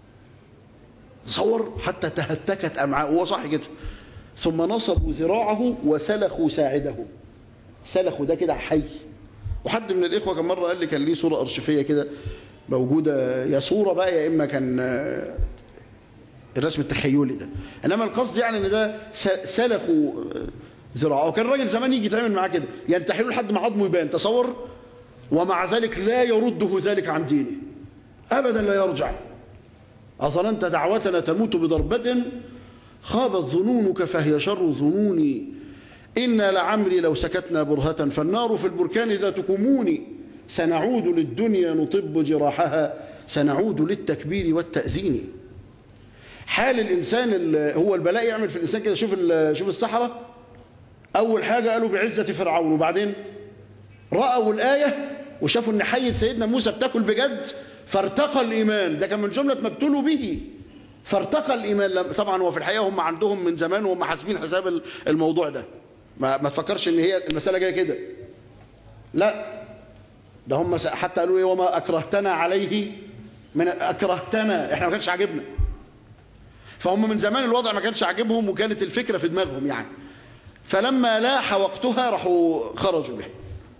تصور حتى تهتكت امعاءه، وهو صح كده، ثم نصبوا ذراعه وسلخوا ساعده. سلخوا ده كده حي. وحد من الاخوه كان مره قال لي كان ليه صوره ارشيفيه كده موجوده، يا صوره بقى يا اما كان الرسم التخيلي ده، انما القصد يعني ان ده سلخوا ذراعه. وكان الراجل زمان يجي يتعامل معاه كده، ينتحلوا لحد ما عظمه يبان، تصور، ومع ذلك لا يرده ذلك عن دينه ابدا، لا يرجع. أظننت دعوتنا تموت بضربة خابت ظنونك فهي شر ظنوني، إنا لعمري لو سكتنا برهة فالنار في البركان ذات كمون، سنعود للدنيا نطب جراحها سنعود للتكبير والتأذين. حال الإنسان هو البلاء يعمل في الإنسان كده. شوف السحرة أول حاجة قالوا بعزة فرعون، وبعدين رأوا الآية وشافوا إن حية سيدنا موسى بتاكل بجد فارتقى الإيمان. ده كان من جملة ما ابتلوا به، فارتقى الإيمان. طبعا هو في الحقيقة هم عندهم من زمان وهم حاسبين حساب الموضوع ده، ما تفكرش إن هي المسألة جاية كده، لا، ده هم حتى قالوا إيه؟ وما أكرهتنا عليه من أكرهتنا، إحنا ما كانش عاجبنا. فهم من زمان الوضع ما كانش عاجبهم وكانت الفكرة في دماغهم يعني، فلما لاح وقتها راحوا خرجوا به.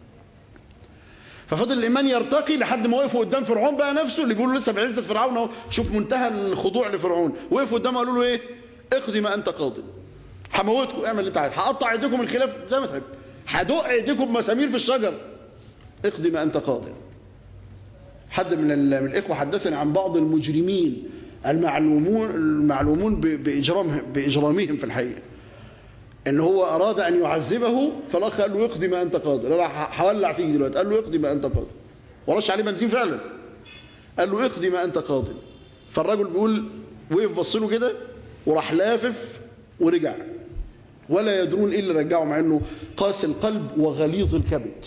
ففضل الإيمان يرتقي لحد ما وقفوا قدام فرعون بقى نفسه اللي بيقولوا لسه بعزة فرعون اهو، شوف منتهى الخضوع لفرعون. وقفوا قدامه قالوا له ايه؟ اقضي ما انت قاضي، هموتكم، اعمل اللي انت عايزه، هقطع ايديكم الخلاف زي ما تحب، هدق ايديكم بمسامير في الشجر، اقضي ما انت قاضي. حد من الاخوه حدثني عن بعض المجرمين المعلومون باجرامهم في الحقيقه، ان هو اراد ان يعذبه، فالاخ قال له اقضي ما انت قادر، انا هولع فيك دلوقتي. قال له اقضي ما انت قادر، ورش عليه بنزين فعلا، قال له اقضي ما انت قادر. فالرجل بيقول وقف بص له كده وراح لافف ورجع، ولا يدرون ايه اللي رجعه، مع انه قاسي القلب وغليظ الكبد.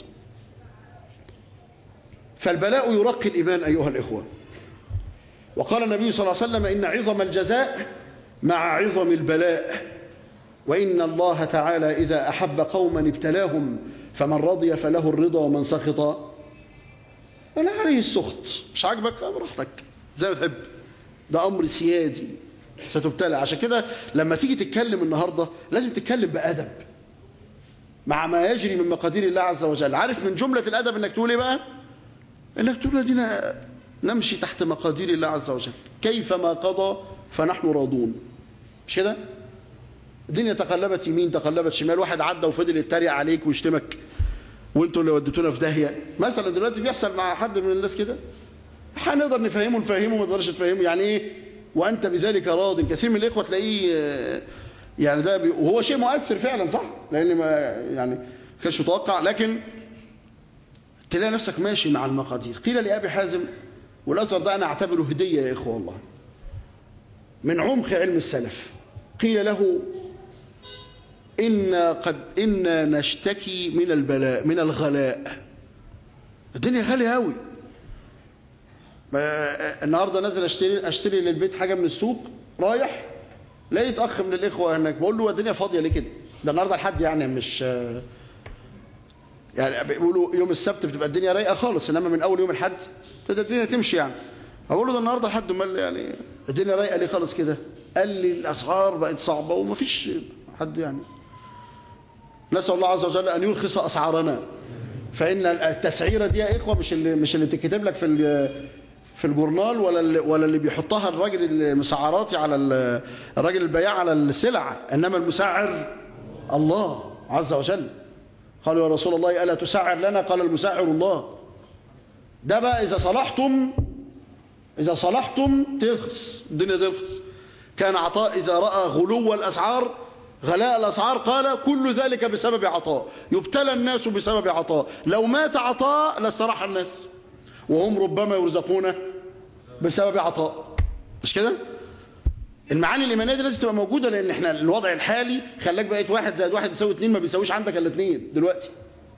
فالبلاء يرقي الايمان ايها الاخوه. وقال النبي صلى الله عليه وسلم ان عظم الجزاء مع عظم البلاء. وإن الله تعالى إذا أحب قوما ابتلاهم، فمن رضي فله الرضا ومن سخط فلا عليه السخط. مش عاجبك براحتك زي ما تحب، ده أمر سيادي ستبتلى. عشان كده لما تيجي تتكلم النهاردة لازم تتكلم بأدب مع ما يجري من مقادير الله عز وجل. عارف من جملة الأدب إنك تقول إيه بقى؟ إنك تقول لدينا نمشي تحت مقادير الله عز وجل، كيفما قضى فنحن راضون. مش كده؟ الدنيا تقلبت يمين تقلبت شمال، واحد عدى وفضل يتريق عليك ويشتمك وانتوا اللي وديتونا في داهيه. مثلا دلوقتي بيحصل مع حد من الناس كده، هنقدر نفهمه ما نقدرش نفهمه. يعني ايه وانت بذلك راض؟ كثير من الاخوه تلاقيه يعني ده وهو شيء مؤثر فعلا صح، لان ما يعني كانش متوقع، لكن تلاقي نفسك ماشي مع المقادير. قيل لأبي حازم، والاثر ده انا اعتبره هديه يا اخوه والله من عمق علم السلف، قيل له إنا نشتكي من البلاء من الغلاء. الدنيا غالية قوي. النهارده نازل اشتري للبيت حاجة من السوق، رايح لقيت أخ من الإخوة هناك بقول له الدنيا فاضية ليه كده؟ ده النهارده الحد يعني مش يعني بيقولوا يوم السبت بتبقى الدنيا رايقة خالص، إنما من أول يوم الحد تبدأ الدنيا تمشي يعني. أقول له ده النهارده الحد امال يعني الدنيا رايقة ليه خالص كده؟ قال لي الأسعار بقت صعبة ومفيش حد يعني. نسأل الله عز وجل أن يرخص أسعارنا، فإن التسعيرة دي يا إخوة مش اللي بتكتب لك في الجورنال ولا اللي بيحطها الراجل المسعراتي على الراجل البياع على السلع، إنما المسعر الله عز وجل. قالوا يا رسول الله ألا تسعر لنا؟ قال المسعر الله. ده بقى إذا صلحتم ترخص الدنيا ترخص. كان عطاء إذا رأى غلو الأسعار غلاء الأسعار قال كل ذلك بسبب عطاء. يبتلى الناس بسبب عطاء، لو مات عطاء لاستراح الناس، وهم ربما يرزقون بسبب عطاء. مش كده؟ المعاني الإيمانية دي لازم تبقى موجودة، لأن احنا الوضع الحالي خلاك بقيت 1 زائد 1 يساوي 2 ما بيساويش عندك إلا 2 دلوقتي.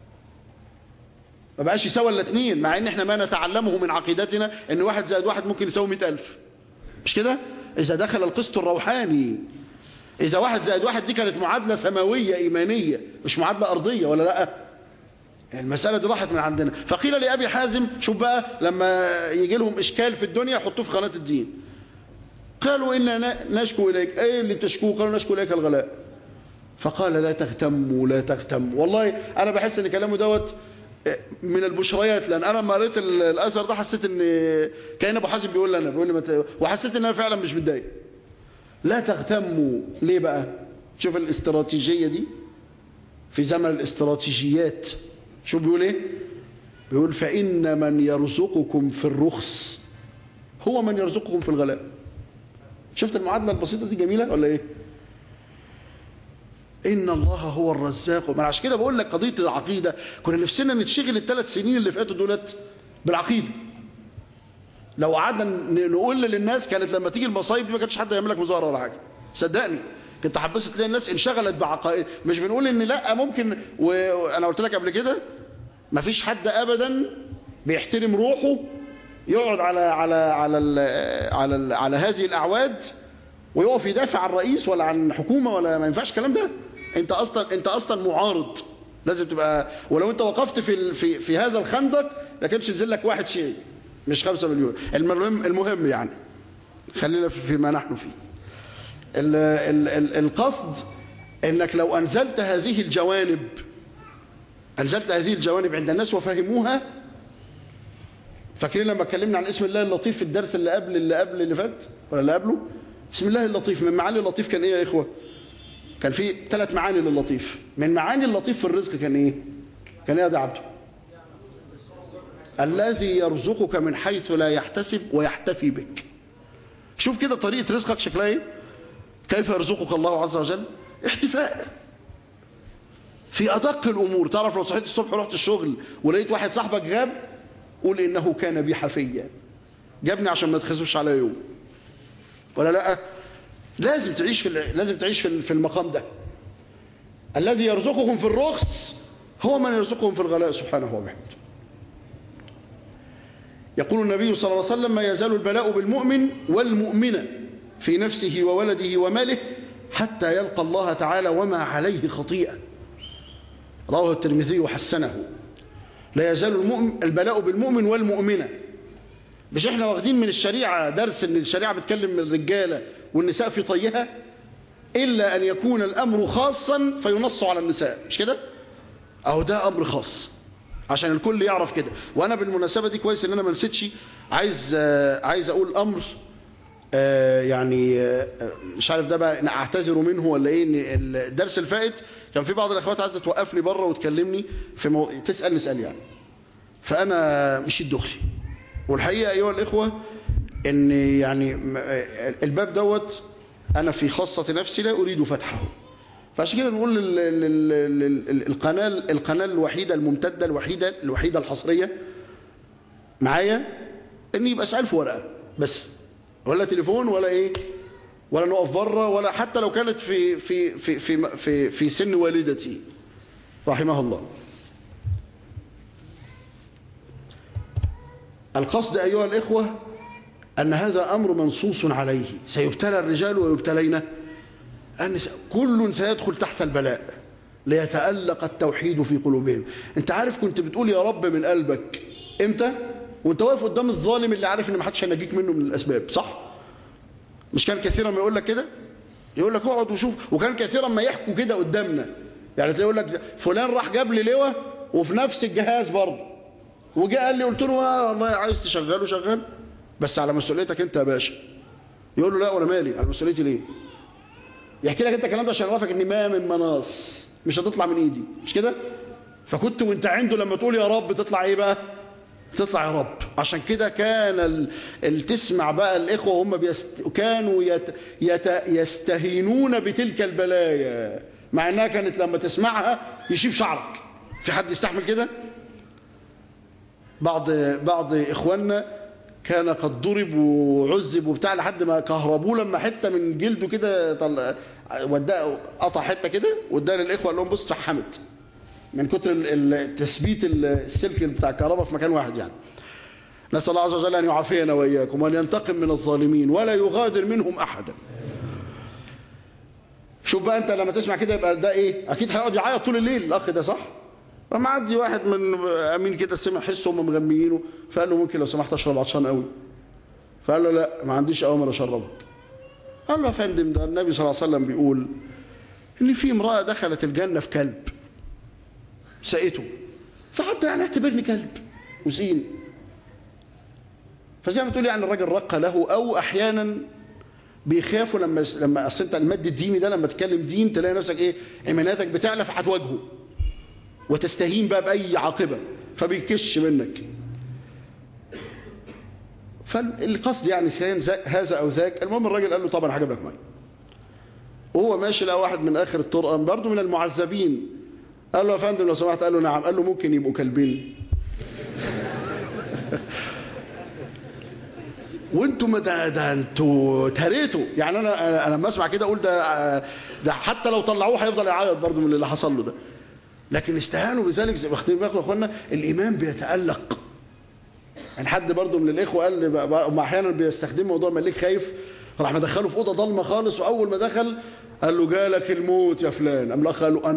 ما بقاش يساوي إلا 2، مع إن احنا ما نتعلمه من عقيدتنا إن 1 زائد 1 ممكن يساوي 100,000. مش كده؟ إذا دخل القسط الروحاني. إذا 1 زائد 1 دي كانت معادلة سماوية إيمانية مش معادلة أرضية ولا لأ؟ المسألة دي راحت من عندنا. فقيل لأبي حازم، شوف بقى لما يجي لهم إشكال في الدنيا يحطوه في قناة الدين. قالوا إنا نشكو إليك. إيه اللي بتشكوه؟ قالوا نشكو إليك الغلاء. فقال لا تغتموا لا تغتموا. والله أنا بحس إن كلامه دوت من البشريات، لأن أنا لما قريت الأثر ده حسيت إن كأن أبو حازم بيقول لي وحسيت إن أنا فعلا مش متضايق. لا تغتموا. ليه بقى؟ شوف الاستراتيجية دي في زمن الاستراتيجيات. شو بيقول ايه؟ بيقول فإن من يرزقكم في الرخص هو من يرزقكم في الغلاء. شفت المعادلة البسيطة دي جميلة ولا ايه؟ إن الله هو الرزاق. ما عشان كده بقول لك قضية العقيدة كنا نفسنا نتشغل ال3 سنين اللي فاتوا دولت بالعقيدة. لو قعدنا نقول للناس كانت لما تيجي المصايب دي ما كانش حد يعمل لك مظاهره ولا حاجه، صدقني كنت حبست تلاقي الناس انشغلت بعقائد. مش بنقول ان لا ممكن، وانا قلت لك قبل كده ما فيش حد ابدا بيحترم روحه يقعد على هذه الاعواد ويقف يدافع عن رئيس ولا عن حكومه، ولا ما ينفعش الكلام ده. انت اصلا معارض، لازم تبقى. ولو انت وقفت في هذا الخندق ما كانش ينزل لك واحد شيء مش 5 مليون. المهم يعني خلينا فيما نحن فيه. القصد انك لو انزلت هذه الجوانب عند الناس وفهموها. فاكرين لما اتكلمنا عن اسم الله اللطيف في الدرس اللي قبل اللي فات ولا اللي قبله؟ اسم الله اللطيف من معاني اللطيف كان ايه يا اخوه؟ كان في 3 معاني للطيف. من معاني اللطيف في الرزق كان ايه؟ كان ايه يا عبده؟ الذي يرزقك من حيث لا يحتسب ويحتفي بك. شوف كده طريقة رزقك شكلها ايه؟ كيف يرزقك الله عز وجل؟ احتفاء في أدق الأمور. تعرف لو صحيت الصبح ورحت الشغل ولقيت واحد صاحبك غاب، قول إنه كان بي حفيا، جابني عشان ما تخسفش على يوم، ولا لا؟ لازم تعيش في المقام ده. الذي يرزقكم في الرخص هو من يرزقهم في الغلاء سبحانه وبحمده. يقول النبي صلى الله عليه وسلم ما يزال البلاء بالمؤمن والمؤمنة في نفسه وولده وماله حتى يلقى الله تعالى وما عليه خطيئة. رواه الترمذي وحسنه. لا يزال البلاء بالمؤمن والمؤمنة. مش احنا واخدين من الشريعة درس ان الشريعة بتكلم من الرجالة والنساء في طيها، إلا أن يكون الأمر خاصا فينص على النساء، مش كده؟ أهو ده أمر خاص عشان الكل يعرف كده. وأنا بالمناسبة دي كويس إن أنا ما نسيتش، عايز أقول أمر يعني مش عارف ده بقى أنا أعتذر منه ولا إيه. إن الدرس الفائت كان في بعض الأخوات عايزة توقفني بره وتكلمني في تسألني سؤال يعني، فأنا مشيت دغري. والحقيقة أيها الإخوة إن يعني الباب دوت أنا في خاصة نفسي لا أريد فتحه، فعشان كده نقول القناة الوحيدة الممتدة الوحيدة الحصرية معايا إن يبقى اسأل في ورقة بس، ولا تليفون ولا إيه، ولا نقف بره، ولا حتى لو كانت في سن والدتي رحمها الله. القصد أيها الإخوة أن هذا أمر منصوص عليه، سيبتلى الرجال ويبتلين النساء، كل سيدخل تحت البلاء ليتألق التوحيد في قلوبهم. أنت عارف كنت بتقول يا رب من قلبك إمتى؟ وأنت واقف قدام الظالم اللي عارف إن ما حدش هينجيك منه من الأسباب، صح؟ مش كان كثيرا ما يقول لك كده؟ يقول لك اقعد وشوف. وكان كثيرا ما يحكوا كده قدامنا، يعني تلاقي يقول لك فلان راح جاب لي لواء وفي نفس الجهاز برضه، وجاء قال لي، قلت له والله عايز تشغله شغل بس على مسؤوليتك انت يا باشا. يقول له لا ولا مالي، على مسؤوليتي ليه؟ يحكي لك انت الكلام ده عشان يعرفك ان ما من مناص مش هتطلع من ايدي، مش كده؟ فكنت وانت عنده لما تقول يا رب تطلع ايه بقى؟ تطلع يا رب. عشان كده كان تسمع بقى الاخوه وهم كانوا يستهينون بتلك البلايا، مع انها كانت لما تسمعها يشيب شعرك. في حد يستحمل كده؟ بعض اخواننا كان قد ضرب وعذب وبتاع لحد ما كهربوه لما حته من جلده كده قطع حته كده واداها للاخوه، قال لهم بص اتفحمت من كتر تثبيت السلك بتاع الكهرباء في مكان واحد يعني. نسال الله عز وجل ان يعافينا واياكم وان ينتقم من الظالمين ولا يغادر منهم احدا. شوف بقى انت لما تسمع كده يبقى ده ايه؟ اكيد هيقعد يعيط طول الليل الاخ ده، صح؟ لما عدي واحد من امين كده سمع حسه هم مغميينه، فقال له ممكن لو سمحت اشرب عطشان قوي، فقال له لا ما عنديش اوامر اشربك. قال له يا فندم ده النبي صلى الله عليه وسلم بيقول ان في امراه دخلت الجنه في كلب سقته، فحتى يعني اعتبرني كلب وسين. فزي ما تقول يعني الراجل رق له، او احيانا بيخافوا لما اصل انت المد الديني ده لما تتكلم دين تلاقي نفسك ايه ايماناتك بتعلى فهتواجهه وتستهين بقى باي عاقبه فبيكش منك. فالقصد يعني هذا او ذاك. المهم الراجل قال له طبعا هجيب لك ميه، وهو ماشي لقى واحد من اخر الطرقه برضه من المعذبين، قال له يا فندم لو سمحت، قال له نعم، قال له ممكن يبقوا كلبين وانتم ده انتوا تهريتوا يعني. انا لما اسمع كده اقول ده حتى لو طلعوه هيفضل يعيط برضه من اللي حصل له ده، لكن استهانوا بذلك. زي ما اختبار يا اخوانا الايمان بيتالق. يعني حد برضه من الاخوه قال لي هم احيانا بيستخدموا موضوع مليك خايف، راح مدخله في اوضه ضلمه خالص، واول ما دخل قال له جالك الموت يا فلان، قام الاخ قال له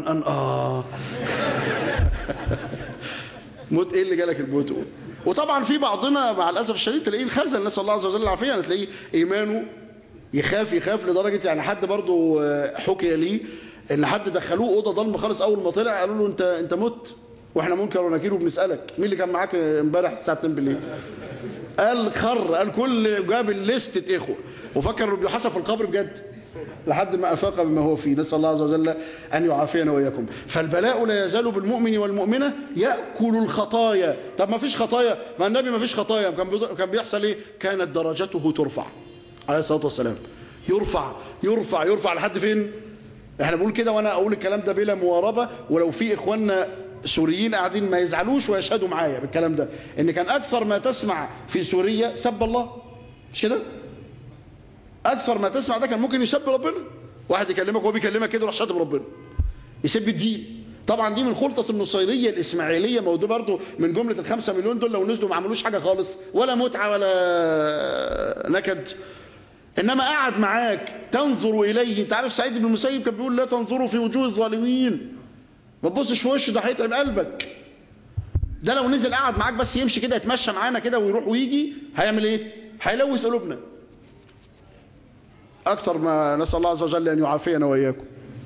موت ايه اللي جالك الموت؟ وطبعا في بعضنا مع الاسف الشديد تلاقيه الخزن، نسال الله عز وجل العافيه، تلاقيه ايمانه يخاف لدرجه يعني حد برضه حكي لي ان حد دخلوه اوضه ضلمه خالص، اول ما طلع قالوا له انت مت واحنا منكر ونكير وبنسالك مين اللي كان معاك امبارح الساعه 2 بالليل؟ قال كل جاب الليستة اخوه وفكر انه بيحاسب في القبر بجد، لحد ما افاق بما هو فيه. نسال الله عز وجل ان يعافينا واياكم. فالبلاء لا يزال بالمؤمن والمؤمنه ياكل الخطايا. طب ما فيش خطايا، ما النبي ما فيش خطايا، كان بيحصل ايه؟ كانت درجته ترفع عليه الصلاه والسلام، يرفع لحد فين؟ احنا بنقول كده وانا اقول الكلام ده بلا مواربه، ولو في اخواننا سوريين قاعدين ما يزعلوش ويشهدوا معايا بالكلام ده، ان كان اكثر ما تسمع في سوريا سب الله، مش كده؟ اكثر ما تسمع ده كان ممكن يسب ربنا، واحد يكلمك وهو بيكلمك كده يروح شاتم ربنا، يسب الدين. طبعا دي من خلطه النصيريه الاسماعيليه، ما هو ده برضه من جمله ال5 مليون دول لو نزلوا ما عملوش حاجه خالص، ولا متعه ولا نكد، إنما قعد معاك تنظر إليه. أنت عارف سعيد بن المسيب كان بيقول لا تنظروا في وجوه الظالمين، ما تبصش في وشه، ده هيتعب قلبك. ده لو نزل قعد معاك بس يمشي كده يتمشى معانا كده ويروح ويجي، هيعمل ايه؟ هيلوث قلوبنا اكتر ما نسال الله عز وجل ان يعافينا واياكم.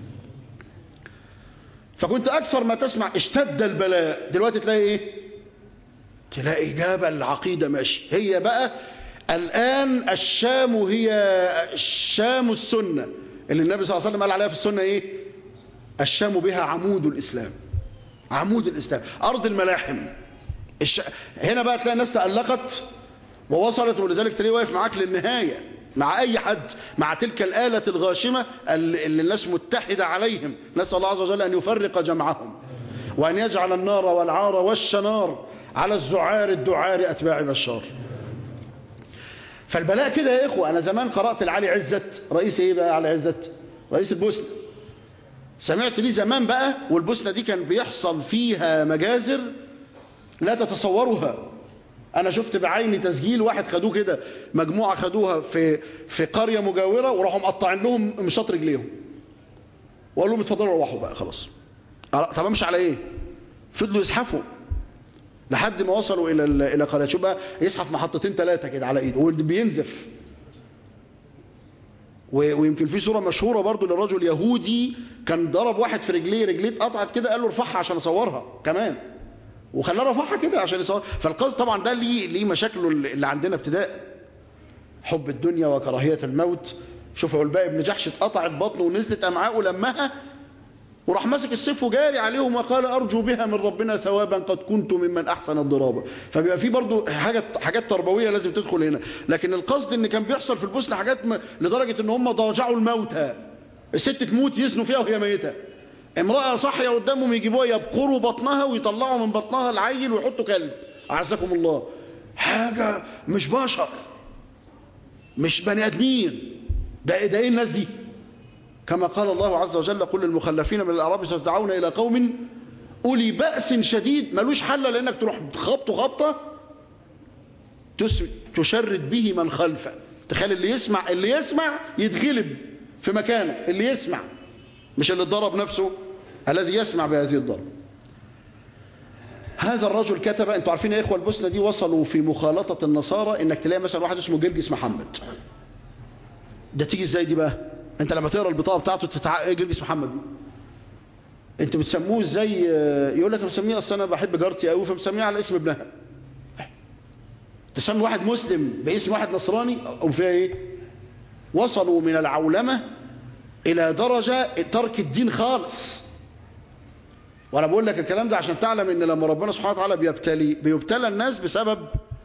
فكنت اكثر ما تسمع اشتد البلاء، دلوقتي تلاقي ايه؟ تلاقي جبل العقيده ماشي. هي بقى الان الشام، هي الشام السنه اللي النبي صلى الله عليه وسلم قال عليها في السنه ايه؟ الشام بها عمود الاسلام. عمود الإسلام، أرض الملاحم. هنا بقى تلاقي الناس تألقت ووصلت، ولذلك تلاقيه واقف معاك للنهاية مع أي حد، مع تلك الآلة الغاشمة اللي الناس متحدة عليهم. نسأل الله عز وجل أن يفرق جمعهم وأن يجعل النار والعار والشنار على الزعار الدعار أتباع بشار. فالبلاء كده يا إخوة. أنا زمان قرأت لعلي عزت، رئيس إيه بقى علي عزت؟ رئيس البوسنة. سمعت ليه زمان بقى، والبوسنة دي كان بيحصل فيها مجازر لا تتصورها. أنا شفت بعيني تسجيل واحد خدوه كده، مجموعة خدوها في قرية مجاورة وراحوا مقطعين لهم مشاط رجليهم وقالوا لهم اتفضلوا روحوا بقى خلاص. طب امشي على ايه؟ فضلوا يزحفوا لحد ما وصلوا إلى قرية. شوف بقى، يزحف محطتين ثلاثة كده على ايده وبينزف. ويمكن في صورة مشهورة برضو للرجل يهودي كان ضرب واحد في رجليه اتقطعت كده، قال له ارفعها عشان اصورها كمان، وخلاه رفعها كده عشان يصور. فالقصد طبعا ده ليه مشاكله اللي عندنا ابتداء، حب الدنيا وكراهية الموت. شوف علباء بن جحش اتقطعت بطنه ونزلت امعاءه لمها، وراح ماسك السيف وجاري عليهم وقال ارجو بها من ربنا ثوابا قد كنت ممن احسن الضرابه. فبيبقى في برضو حاجات تربويه لازم تدخل هنا. لكن القصد ان كان بيحصل في البوسنه حاجات لدرجه ان هم ضاجعوا الموتى. الست تموت يزنوا فيها وهي ميته، امراه صاحيه قدامهم يجيبوها يبقروا بطنها ويطلعوا من بطنها العيل ويحطوا كلب، اعزكم الله. حاجه مش بشر، مش بني ادمين. ده ايه الناس دي؟ كما قال الله عز وجل قل للمخلفين من الأعراب ستدعون إلى قوم أولي بأس شديد. ملوش حل لأنك تروح خبطه خبطة تشرد به من خلفه. تخيل اللي يسمع يتغلب في مكانه، اللي يسمع مش اللي اتضرب نفسه، الذي يسمع بهذه الضرب. هذا الرجل كتب، انتوا عارفين يا إخوة البوسنة دي وصلوا في مخالطة النصارى انك تلاقي مثلا واحد اسمه جرجس محمد. ده تيجي ازاي دي بقى؟ انت لما تقرا البطاقه بتاعته ايه جرجس محمد دي؟ انتوا بتسموه ازاي؟ يقول لك انا مسميه اصل انا بحب جارتي قوي فمسميه على اسم ابنها. تسمي واحد مسلم باسم واحد نصراني او فيها ايه؟ وصلوا من العولمه الى درجه ترك الدين خالص. وانا بقول لك الكلام ده عشان تعلم ان لما ربنا سبحانه وتعالى بيبتلى الناس بسبب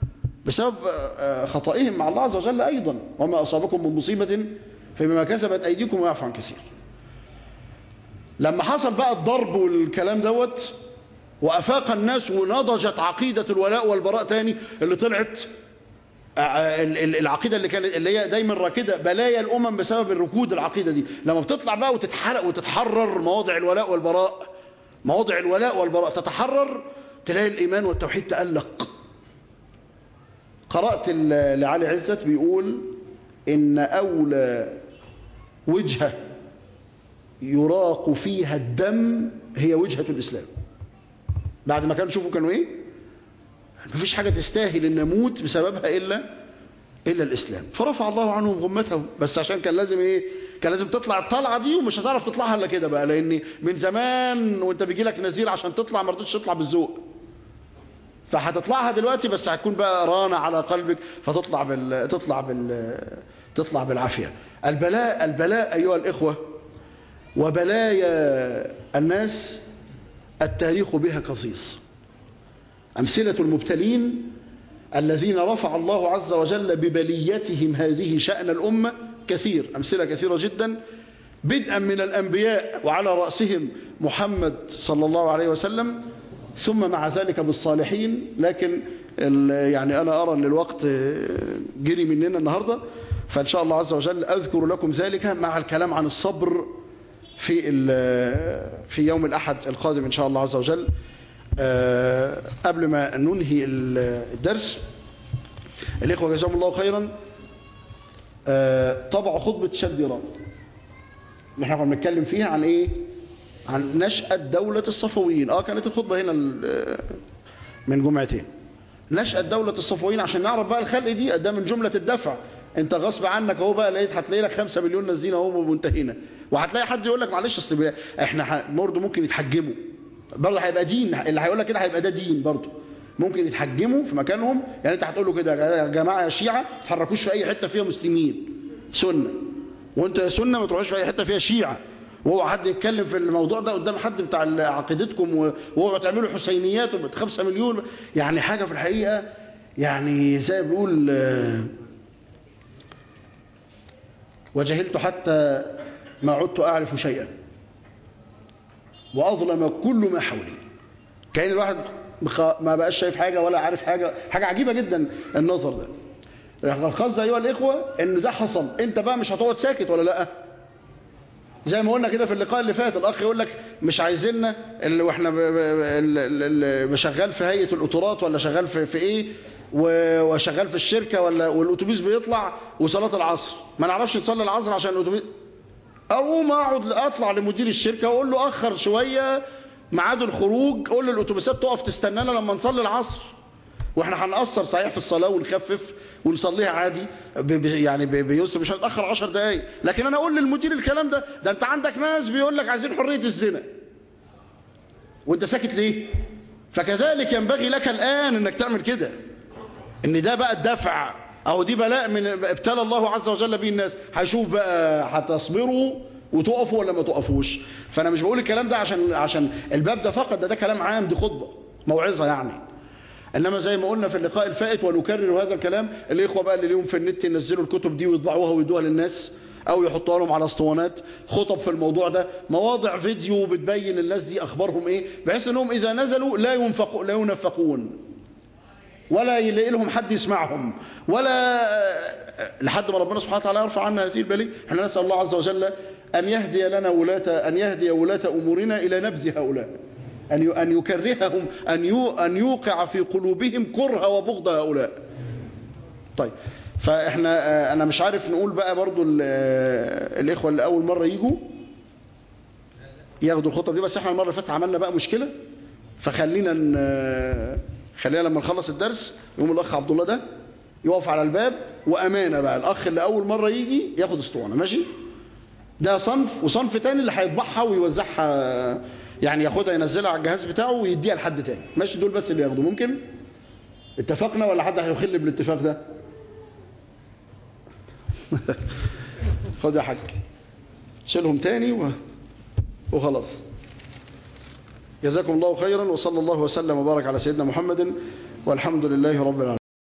خطئهم مع الله عز وجل ايضا. وما اصابكم من مصيبه فبما كسبت أيديكم ويعفو عن كثير. لما حصل بقى الضرب والكلام دوت وأفاق الناس ونضجت عقيدة الولاء والبراء تاني اللي طلعت، العقيدة اللي هي دايما راكدة بلايا الأمم بسبب الركود. العقيدة دي لما بتطلع بقى وتتحرق وتتحرر مواضع الولاء والبراء تتحرر، تلاقي الإيمان والتوحيد تألق. قرأت لعلي عزت بيقول إن أولى وجهة يراق فيها الدم هي وجهة الإسلام. بعد ما كانوا شوفوا كانوا إيه؟ مفيش حاجة تستاهل إن نموت بسببها إلا الإسلام. فرفع الله عنهم غمتهم. بس عشان كان لازم إيه؟ كان لازم تطلع الطلعة دي، ومش هتعرف تطلعها إلا كده بقى، لأن من زمان وأنت بيجي لك نذير عشان تطلع ما رضيتش تطلع بالذوق. فهتطلعها دلوقتي بس هتكون بقى رانة على قلبك فتطلع تطلع بالعافية. البلاء أيها الإخوة وبلايا الناس التاريخ بها قصيص. أمثلة المبتلين الذين رفع الله عز وجل ببليتهم هذه شأن الأمة كثير، أمثلة كثيرة جدا، بدءا من الأنبياء وعلى رأسهم محمد صلى الله عليه وسلم، ثم مع ذلك بالصالحين. لكن يعني أنا أرى أن الوقت جري مننا النهاردة، فإن شاء الله عز وجل أذكر لكم ذلك مع الكلام عن الصبر في يوم الأحد القادم إن شاء الله عز وجل. قبل ما ننهي الدرس، الإخوة جزاهم الله خيرا، طبعوا خطبة شد راد اللي احنا كنا بنتكلم فيها عن ايه؟ عن نشأة دولة الصفويين. كانت الخطبة هنا من جمعتين. نشأة دولة الصفويين عشان نعرف بقى الخلق دي ده من جملة الدفع. انت غصب عنك اهو بقى هتلاقي لك 5 مليون نازلين اهو منتهينا، وهتلاقي حد يقول لك معلش اصل احنا برضه ممكن يتحجموا، برضه هيبقى دين، اللي هيقول لك كده هيبقى ده دين برضه، ممكن يتحجموا في مكانهم. يعني انت هتقول له كده يا جماعه يا شيعه ما تتحركوش في اي حته فيها مسلمين سنه، وانت يا سنه ما تروحوش في اي حته فيها شيعه، وهو حد يتكلم في الموضوع ده قدام حد بتاع عقيدتكم وهو تعملوا حسينيات وب 5 مليون. يعني حاجه في الحقيقه يعني زي ما بيقول وجهلت حتى ما عدت أعرف شيئا وأظلم كل ما حولي. كأن الواحد ما بقاش شايف حاجة ولا عارف حاجة. حاجة عجيبة جدا النظر ده. القصد أيها الإخوة إنه ده حصل، أنت بقى مش هتقعد ساكت ولا لأ؟ زي ما قلنا كده في اللقاء اللي فات، الأخ يقول لك مش عايزيننا اللي واحنا اللي شغال في هيئة القطارات ولا شغال في إيه وشغال في الشركة والأتوبيس بيطلع وصلاة العصر ما نعرفش نصلي العصر عشان الأتوبيس، أقوم أطلع لمدير الشركة وأقول له أخر شوية ميعاد الخروج، قول للأتوبيسات تقف تستنانا لما نصلي العصر، واحنا هنقصر صحيح في الصلاة ونخفف ونصليها عادي يعني بيسر، مش هنتأخر 10 دقايق. لكن أنا أقول للمدير الكلام ده أنت عندك ناس بيقول لك عايزين حرية الزنا وأنت ساكت ليه؟ فكذلك ينبغي لك الآن أنك تعمل كده، ان ده بقى الدفع او دي بلاء من ابتلى الله عز وجل به الناس. هيشوف بقى هتصبروا وتقفوا ولا ما تقفوش. فانا مش بقول الكلام ده عشان الباب ده فقط، ده كلام عام، دي خطبه موعظه يعني. انما زي ما قلنا في اللقاء الفائت ونكرر هذا الكلام، الاخوه بقى اللي اليوم في النت ينزلوا الكتب دي ويطبعوها ويدوها للناس او يحطوها لهم على اسطوانات خطب في الموضوع ده، مواضع فيديو بتبين الناس دي اخبارهم ايه، بحيث انهم اذا نزلوا لا ينفقون ولا يلاقي لهم حد يسمعهم ولا لحد ما ربنا سبحانه وتعالى يرفع عنا هذه البلاء. احنا نسأل الله عز وجل أن يهدي لنا أن يهدي ولاة أمورنا إلى نبذ هؤلاء، أن يكرههم، أن يوقع في قلوبهم كره وبغض هؤلاء. طيب فاحنا أنا مش عارف نقول بقى برضو الإخوة اللي أول مرة يجوا ياخدوا الخطب دي، بس احنا المرة اللي فاتت عملنا بقى مشكلة، فخلينا لما نخلص الدرس يقوم الأخ عبد الله ده يقف على الباب، وأمانة بقى الأخ اللي أول مرة يجي ياخد اسطوانة، ماشي؟ ده صنف، وصنف تاني اللي هيطبعها ويوزعها، يعني ياخدها ينزلها على الجهاز بتاعه ويديها لحد تاني، ماشي؟ دول بس اللي ياخدوا. ممكن اتفقنا ولا حد هيخل بالاتفاق ده؟ خد يا حاج شيلهم تاني وخلاص. جزاكم الله خيرا، وصلى الله وسلم وبارك على سيدنا محمد، والحمد لله رب العالمين.